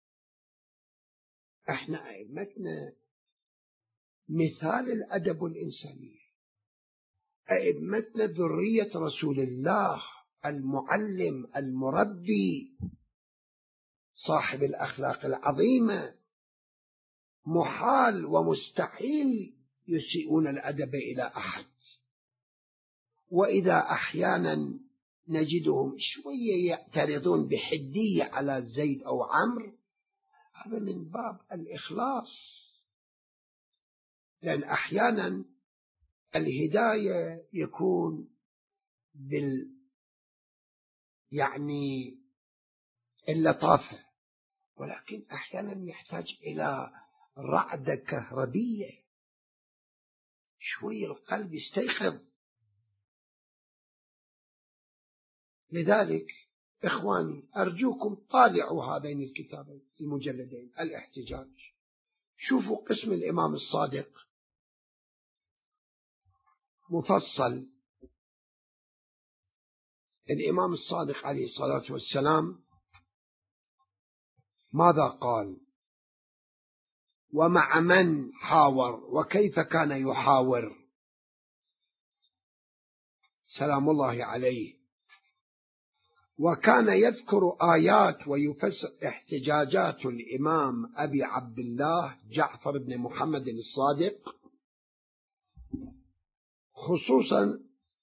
احنا أئمتنا مثال الأدب والإنسانية، أئمتنا ذرية رسول الله، المعلم المربي صاحب الأخلاق العظيمة. محال ومستحيل يسيئون الأدب إلى أحد. وإذا أحيانا نجدهم شوية يعترضون بحدية على زيد أو عمرو، هذا من باب الإخلاص، لأن أحيانا الهداية يكون بال يعني اللطافة، ولكن أحيانا يحتاج إلى رعدة كهربية، شوي القلب يستيقظ. لذلك إخواني أرجوكم طالعوا هذين الكتابين المجلدين الاحتجاج. شوفوا قسم الإمام الصادق مفصل. الإمام الصادق عليه الصلاة والسلام ماذا قال، ومع من حاور، وكيف كان يحاور سلام الله عليه. وكان يذكر آيات ويفسر احتجاجات الإمام أبي عبد الله جعفر بن محمد الصادق، خصوصا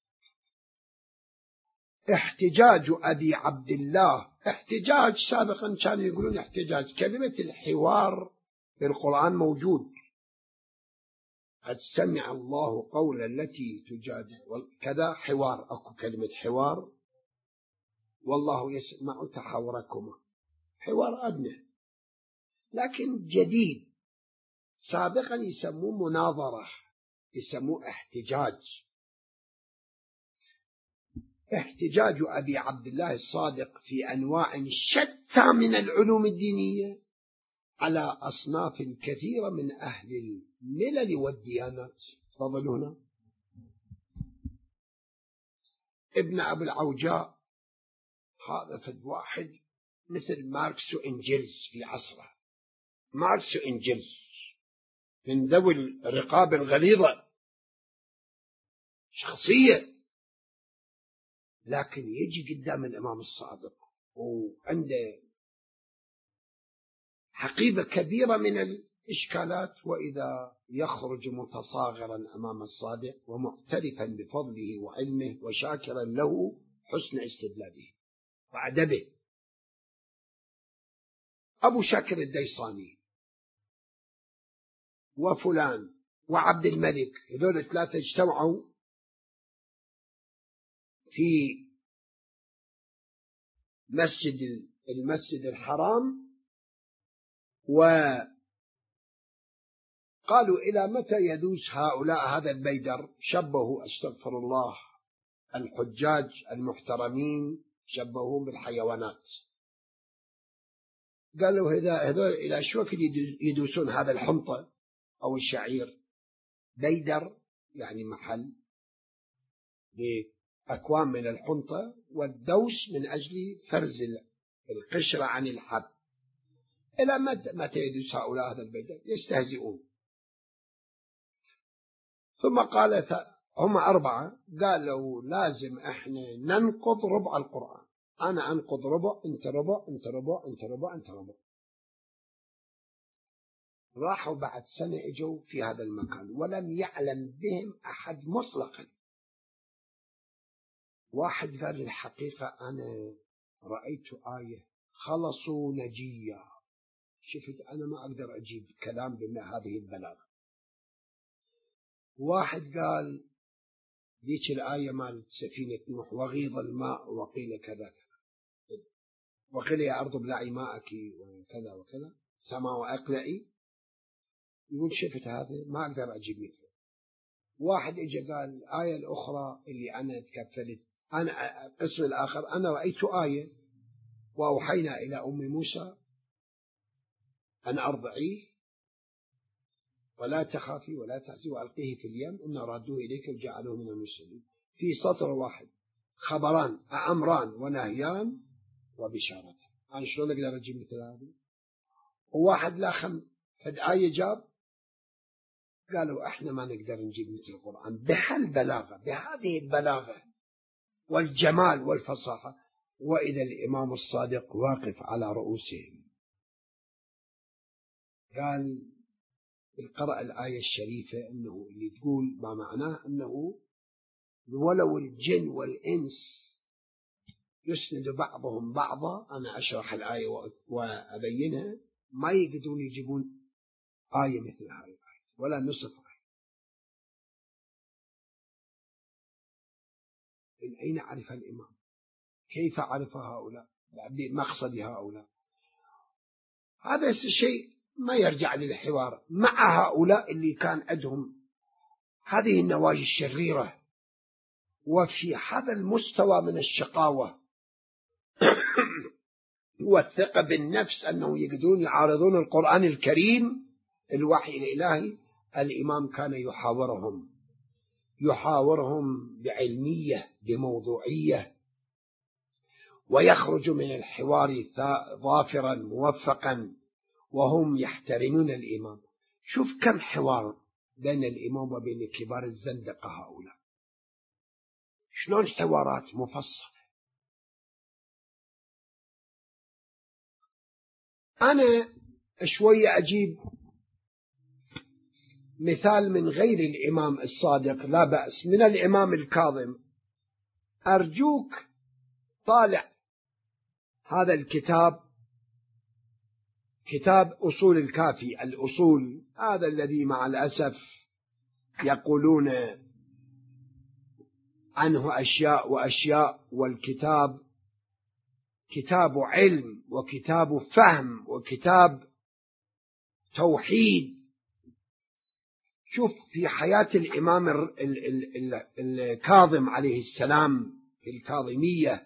احتجاج أبي عبد الله. احتجاج سابقا كانوا يقولون احتجاج، كلمة الحوار في القرآن موجود، قد سمع الله قول التي تجادل كذا، حوار، أكو كلمة حوار، والله يسمع تحاوركما، حوار أدنى. لكن جديد سابقا يسموه مناظرة، يسموه احتجاج. احتجاج أبي عبد الله الصادق في أنواع شتى من العلوم الدينية على أصناف كثيرة من أهل الملل والديانات. تفضلوا هنا. ابن أبو العوجاء هذا فد واحد مثل ماركس وإنجلز في عصره. ماركس وإنجلز من ذوي الرقاب الغليظة، شخصية، لكن يجي قدام الإمام الصادق وعنده حقيبة كبيرة من الإشكالات، وإذا يخرج متصاغرا أمام الصادق ومعترفا بفضله وعلمه وشاكرا له حسن استدلاله وأدبه. أبو شاكر الديصاني وفلان وعبد الملك، هذول الثلاثة اجتمعوا في مسجد المسجد الحرام، وقالوا إلى متى يدوس هؤلاء هذا البيدر؟ شبهوا استغفر الله الحجاج المحترمين شبهوهم بالحيوانات. قالوا هذا هذول إلى شو وقت يدوسون هذا الحنطة أو الشعير؟ بيدر يعني محل بأكوام من الحنطة، والدوس من أجل فرز القشرة عن الحب. إلى متى يدوس هؤلاء هذا البيدر؟ يستهزئون. ثم قال هم أربعة، قالوا لازم إحنا ننقض ربع القرآن، أنا أنقض ربع، أنت ربع، أنت ربع، أنت ربع، أنت ربع. راحوا بعد سنة اجوا في هذا المكان ولم يعلم بهم أحد مطلقا. واحد قال الحقيقة أنا رأيت آية خلصوا نجيا. شفت أنا ما أقدر أجيب كلام بما هذه البلاغة. واحد قال ذيك الآية مال سفينة نوح وغيض الماء وقيل كذا كذا، وقيل يا أرض ابلعي ماءك وكذا وكذا، سماء أقلعي. يقول شفت هذا ما أقدر أجيب مثله. واحد إجا قال الآية الأخرى اللي أنا تكفلت، أنا القسم الآخر أنا رأيت آية وأوحينا إلى أم موسى أن أرضعيه ولا تخافي ولا تحزني وألقيه في اليم إن رادوه إليك وجعلوه من المرسلين. في سطر واحد خبران أمران ونهيان وبشارة. أنا شلون أقدر أجيب مثل هذه؟ وواحد لا خم فد آية جاب، قالوا إحنا ما نقدر نجيب مثل القرآن بهالبلاغة، بهذه البلاغة والجمال والفصاحة، وإذا الإمام الصادق واقف على رؤوسهم. قال القرأ الآية الشريفة أنه اللي تقول ما معناه أنه ولو الجن والإنس يسند بعضهم بعضا، أنا أشرح الآية وأبينها، ما يقدرون يجيبون آية مثل هذه الآية ولا نصف آية. من أين عرف الإمام؟ كيف عرف هؤلاء؟ مقصد هؤلاء هذا الشيء ما يرجع للحوار مع هؤلاء اللي كان عندهم هذه النوايا الشريرة وفي هذا المستوى من الشقاوة والثقة بالنفس أنه يقدرون يعارضون القرآن الكريم الوحي الإلهي. الإمام كان يحاورهم يحاورهم بعلمية بموضوعية، ويخرج من الحوار ظافرا موفقا وهم يحترمون الإمام. شوف كم حوار بين الإمام وبين كبار الزندقة هؤلاء، شلون حوارات مفصلة. أنا شوية أجيب مثال من غير الإمام الصادق لا بأس، من الإمام الكاظم. أرجوك طالع هذا الكتاب، كتاب أصول الكافي، الأصول هذا الذي مع الأسف يقولون عنه أشياء وأشياء، والكتاب كتاب علم وكتاب فهم وكتاب توحيد. شوف في حياة الإمام الكاظم عليه السلام في الكاظمية،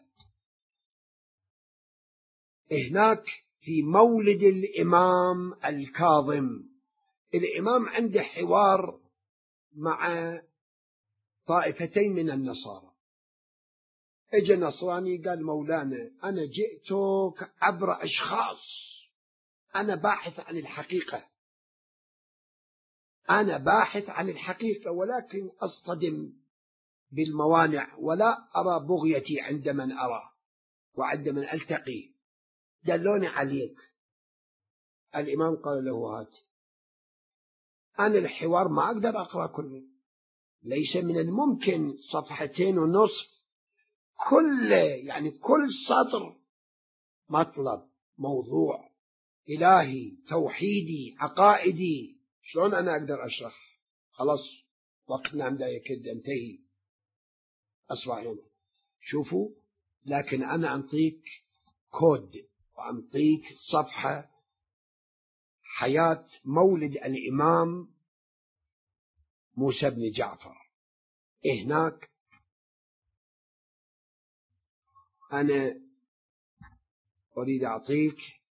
هناك في مولد الإمام الكاظم الإمام عنده حوار مع طائفتين من النصارى. اجى نصراني قال مولانا أنا جئتك عبر أشخاص، أنا باحث عن الحقيقة، أنا باحث عن الحقيقة ولكن أصطدم بالموانع ولا أرى بغيتي عند من أرى وعند من ألتقي، دلوني عليك. الإمام قال له هات. أنا الحوار ما أقدر أقرأ كله، ليس من الممكن صفحتين ونصف كل يعني كل سطر مطلب موضوع إلهي توحيدي عقائدي، شلون أنا أقدر أشرح؟ خلاص وقتنا عم دا يكد انتهي أصبح. شوفوا لكن أنا أعطيك كود وأعطيك صفحة حياة مولد الإمام موسى بن جعفر. هناك أنا أريد أعطيك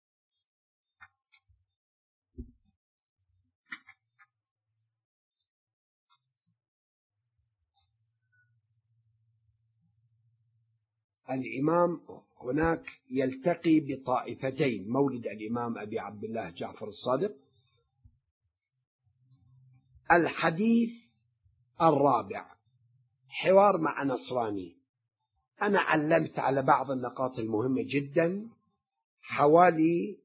الإمام هناك يلتقي بطائفتين، مولد الإمام أبي عبد الله جعفر الصادق. الحديث الرابع حوار مع نصراني. أنا علمت على بعض النقاط المهمة جدا، حوالي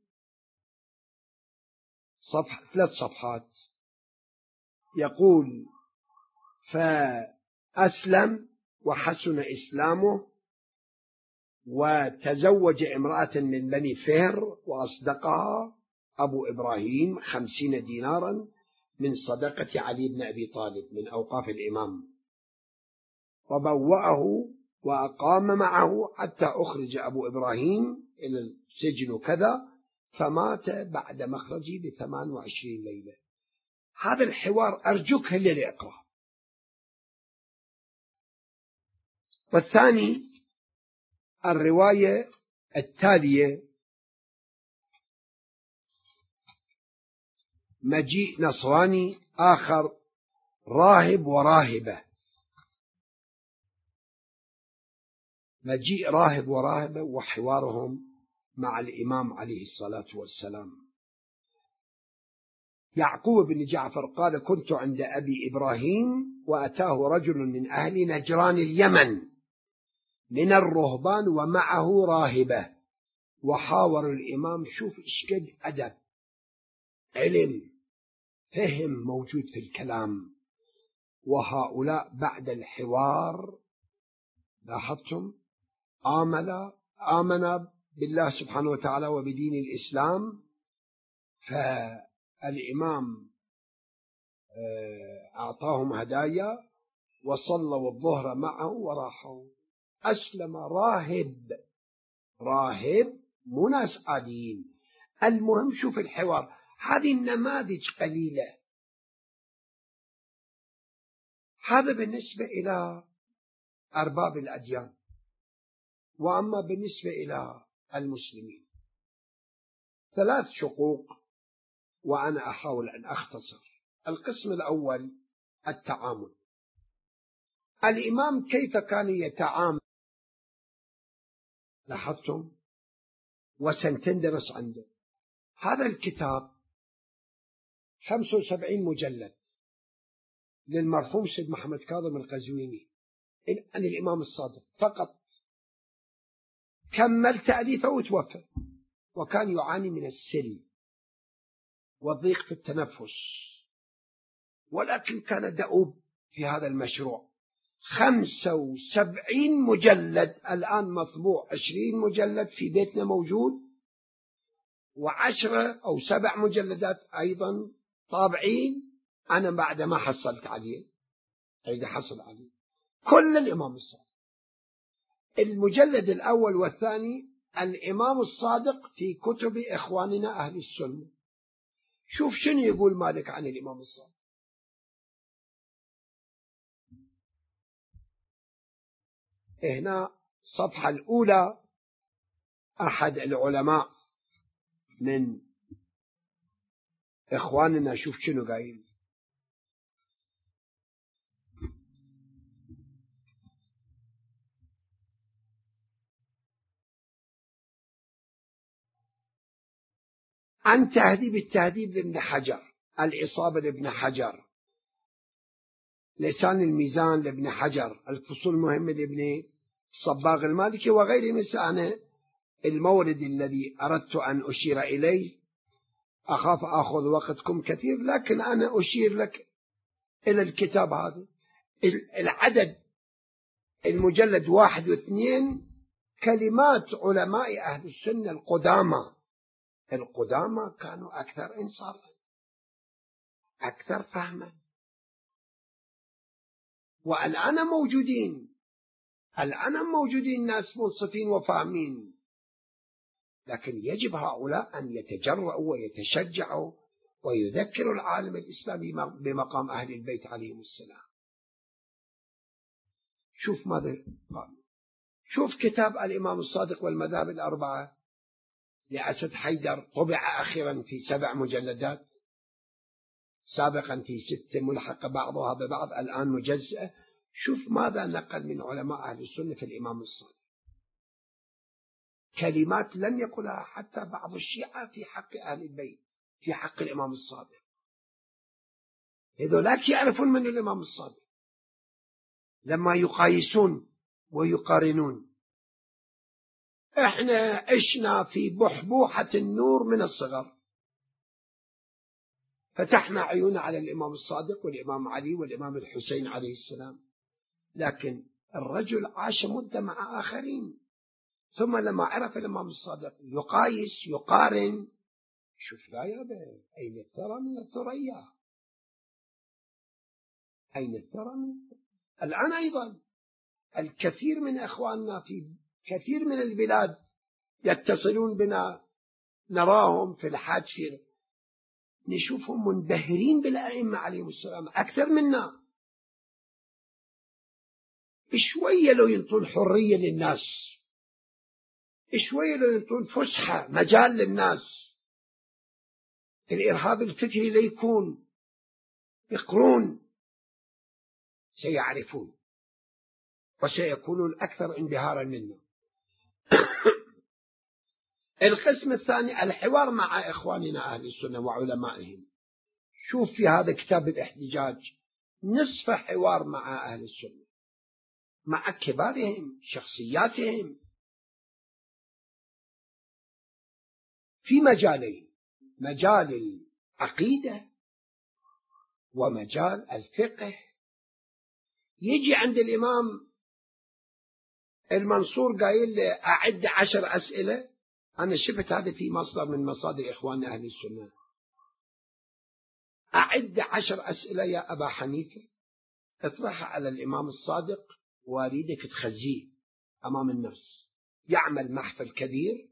صفحة ثلاث صفحات. يقول: فأسلم وحسن إسلامه وتزوج امرأة من بني فهر وأصدقها أبو إبراهيم خمسين دينارا من صدقة علي بن أبي طالب من أوقاف الإمام، وبوأه وأقام معه حتى أخرج أبو إبراهيم إلى السجن كذا، فمات بعد مخرجه بثمان وعشرين ليلة. هذا الحوار أرجوك هل اقرأ. والثاني الرواية التالية: مجيء نصراني آخر راهب وراهبة. مجيء راهب وراهبة وحوارهم مع الإمام عليه الصلاة والسلام. يعقوب بن جعفر قال: كنت عند أبي إبراهيم وأتاه رجل من أهل نجران اليمن من الرهبان ومعه راهبة، وحاور الإمام. شوف إشكد أدب، علم، فهم موجود في الكلام. وهؤلاء بعد الحوار لاحظتم آمن آمن بالله سبحانه وتعالى وبدين الإسلام. فالإمام أعطاهم هدايا وصلوا الظهر معه وراحوا. أسلم راهب، راهب مو ناس عاديين. المهم شوف الحوار. هذه النماذج قليلة. هذا بالنسبة إلى أرباب الأديان. وأما بالنسبة إلى المسلمين ثلاث شقوق، وأنا أحاول أن أختصر. القسم الأول التعامل. الإمام كيف كان يتعامل؟ لاحظتم؟ وسنتندرس عنده. هذا الكتاب خمسة وسبعين مجلد للمرحوم سيد محمد كاظم القزويني عن الإمام الصادق فقط. كمل تأليفه وتوفى، وكان يعاني من السل والضيق في التنفس، ولكن كان دؤوب في هذا المشروع. خمسة وسبعين مجلد الآن مطبوع، عشرين مجلد في بيتنا موجود، وعشرة أو سبع مجلدات أيضا طابعين. أنا بعد ما حصلت عليه أريد أحصل عليه كل الإمام الصادق. المجلد الأول والثاني الإمام الصادق في كتب إخواننا أهل السنة. شوف شنو يقول مالك عن الإمام الصادق. هنا الصفحة الأولى أحد العلماء من إخواننا، شوف شنو قايل: عن تهذيب التهذيب لابن حجر، الإصابة لابن حجر، لسان الميزان لابن حجر، الفصول المهمة لابن الصباغ المالكي وغيره. مثل المورد الذي أردت أن أشير إليه، أخاف أخذ وقتكم كثير، لكن أنا أشير لك إلى الكتاب هذا. العدد المجلد واحد واثنين كلمات علماء أهل السنة القدامى. القدامى كانوا أكثر إنصافا، أكثر فهما، والآن موجودين الآن موجودين ناس منصفين وفاهمين. لكن يجب هؤلاء أن يتجرؤوا ويتشجعوا ويذكروا العالم الإسلامي بمقام أهل البيت عليهم السلام. شوف ماذا قال، شوف كتاب الإمام الصادق والمذاهب الأربعة لأسد حيدر، طبع أخيرا في سبع مجلدات، سابقا في ستة ملحقة بعضها ببعض، الآن مجزئة. شوف ماذا نقل من علماء أهل السنة في الإمام الصادق، كلمات لم يقلها حتى بعض الشيعة في حق أهل البيت، في حق الإمام الصادق. هذولاك يعرفون من الإمام الصادق لما يقايسون ويقارنون. احنا عشنا في بحبوحة النور من الصغر، فتحنا عيونا على الإمام الصادق والإمام علي والإمام الحسين عليه السلام، لكن الرجل عاش مدة مع آخرين، ثم لما عرف الإمام الصادق يقايس يقارن. شوف لا يا بي، أين الثرى من الثريا، أين الثرى من الثريا. الآن أيضا الكثير من أخواننا في كثير من البلاد يتصلون بنا، نراهم في الحج، في نشوفهم منبهرين بالأئمة عليهم السلام أكثر منا. شوية لو ينطون حرية للناس، شوية لو ينطون فسحة مجال للناس، الإرهاب الفكري ليكون يقرون، سيعرفون وسيكونون أكثر انبهارا منا. القسم الثاني الحوار مع إخواننا أهل السنة وعلمائهم. شوف في هذا كتاب الاحتجاج نصف حوار مع أهل السنة، مع كبارهم شخصياتهم في مجالين، مجال العقيدة ومجال الفقه. يجي عند الإمام المنصور قايل له أعد عشر أسئلة، أنا شفت هذا في مصدر من مصادر إخواننا أهل السنة، أعد عشر أسئلة يا أبا حنيفة اطرحها على الإمام الصادق واريدك تخزيه أمام الناس، يعمل محفل كبير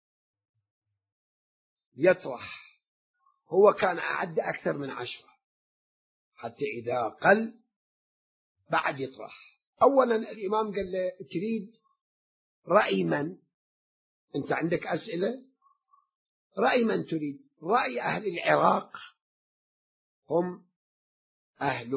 يطرح. هو كان أعد أكثر من عشرة حتى إذا قل بعد يطرح. أولا الإمام قال له تريد رأي من؟ أنت عندك أسئلة، رأي من تريد؟ رأي أهل العراق، هم أهل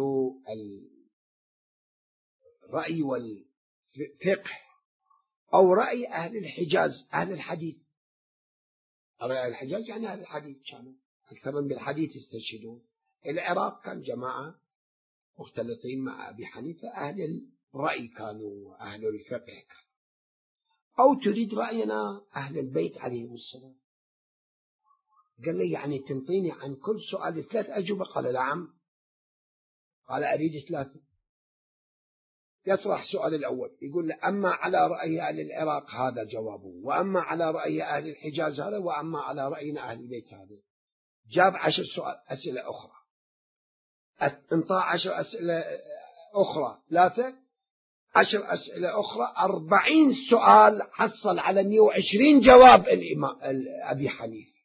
الرأي والفقه، أو رأي أهل الحجاز أهل الحديث؟ رأي الحجاز يعني أهل الحديث كانوا أكثر من بالحديث يستشهدون. العراق كان جماعة مختلطين مع أبي حنيفة، أهل الرأي كانوا، أهل الفقه كانوا. أو تريد رأينا أهل البيت عليهم السلام؟ قال لي يعني تنطيني عن كل سؤال ثلاث أجوبة؟ قال نعم. قال أريد ثلاثة. يطرح السؤال الأول يقول له أما على رأي أهل العراق هذا جوابه، وأما على رأي أهل الحجاز هذا، وأما على رأينا أهل البيت هذا. جاب عشر سؤال أسئلة أخرى، انطى عشر أسئلة أخرى ثلاثة، عشر أسئلة أخرى، أربعين سؤال، حصل على مئة وعشرين جواب الإمام أبي حنيفة.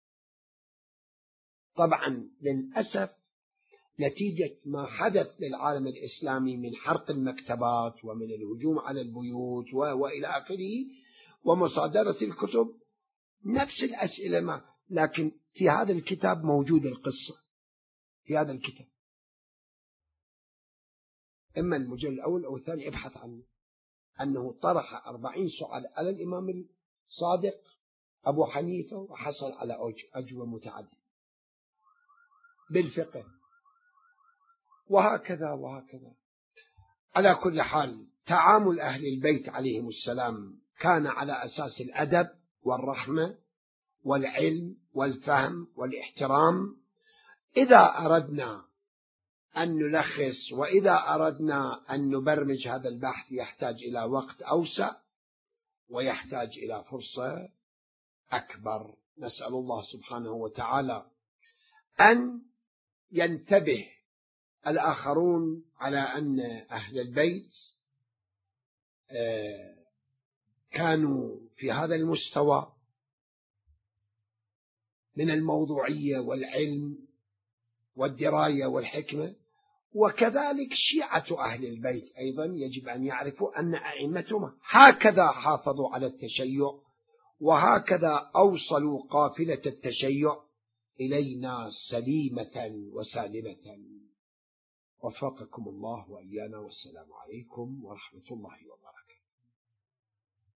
طبعا للأسف نتيجة ما حدث للعالم الإسلامي من حرق المكتبات ومن الهجوم على البيوت وإلى آخره ومصادرة الكتب، نفس الأسئلة ما، لكن في هذا الكتاب موجود القصة في هذا الكتاب، إما المجلد الأول أو الثاني ابحث عنه، أنه طرح أربعين سؤال على الإمام الصادق أبو حنيفة وحصل على أجوبة متعددة بالفقه، وهكذا وهكذا. على كل حال تعامل أهل البيت عليهم السلام كان على أساس الأدب والرحمة والعلم والفهم والاحترام. إذا أردنا أن نلخص وإذا أردنا أن نبرمج هذا البحث يحتاج إلى وقت أوسع ويحتاج إلى فرصة أكبر. نسأل الله سبحانه وتعالى أن ينتبه الآخرون على أن أهل البيت كانوا في هذا المستوى من الموضوعية والعلم والدراية والحكمة. وكذلك شيعة أهل البيت أيضا يجب أن يعرفوا أن أئمتهم هكذا حافظوا على التشيع، وهكذا أوصلوا قافلة التشيع إلينا سليمة وسالمة. وفقكم الله وإيانا، والسلام عليكم ورحمة الله وبركاته.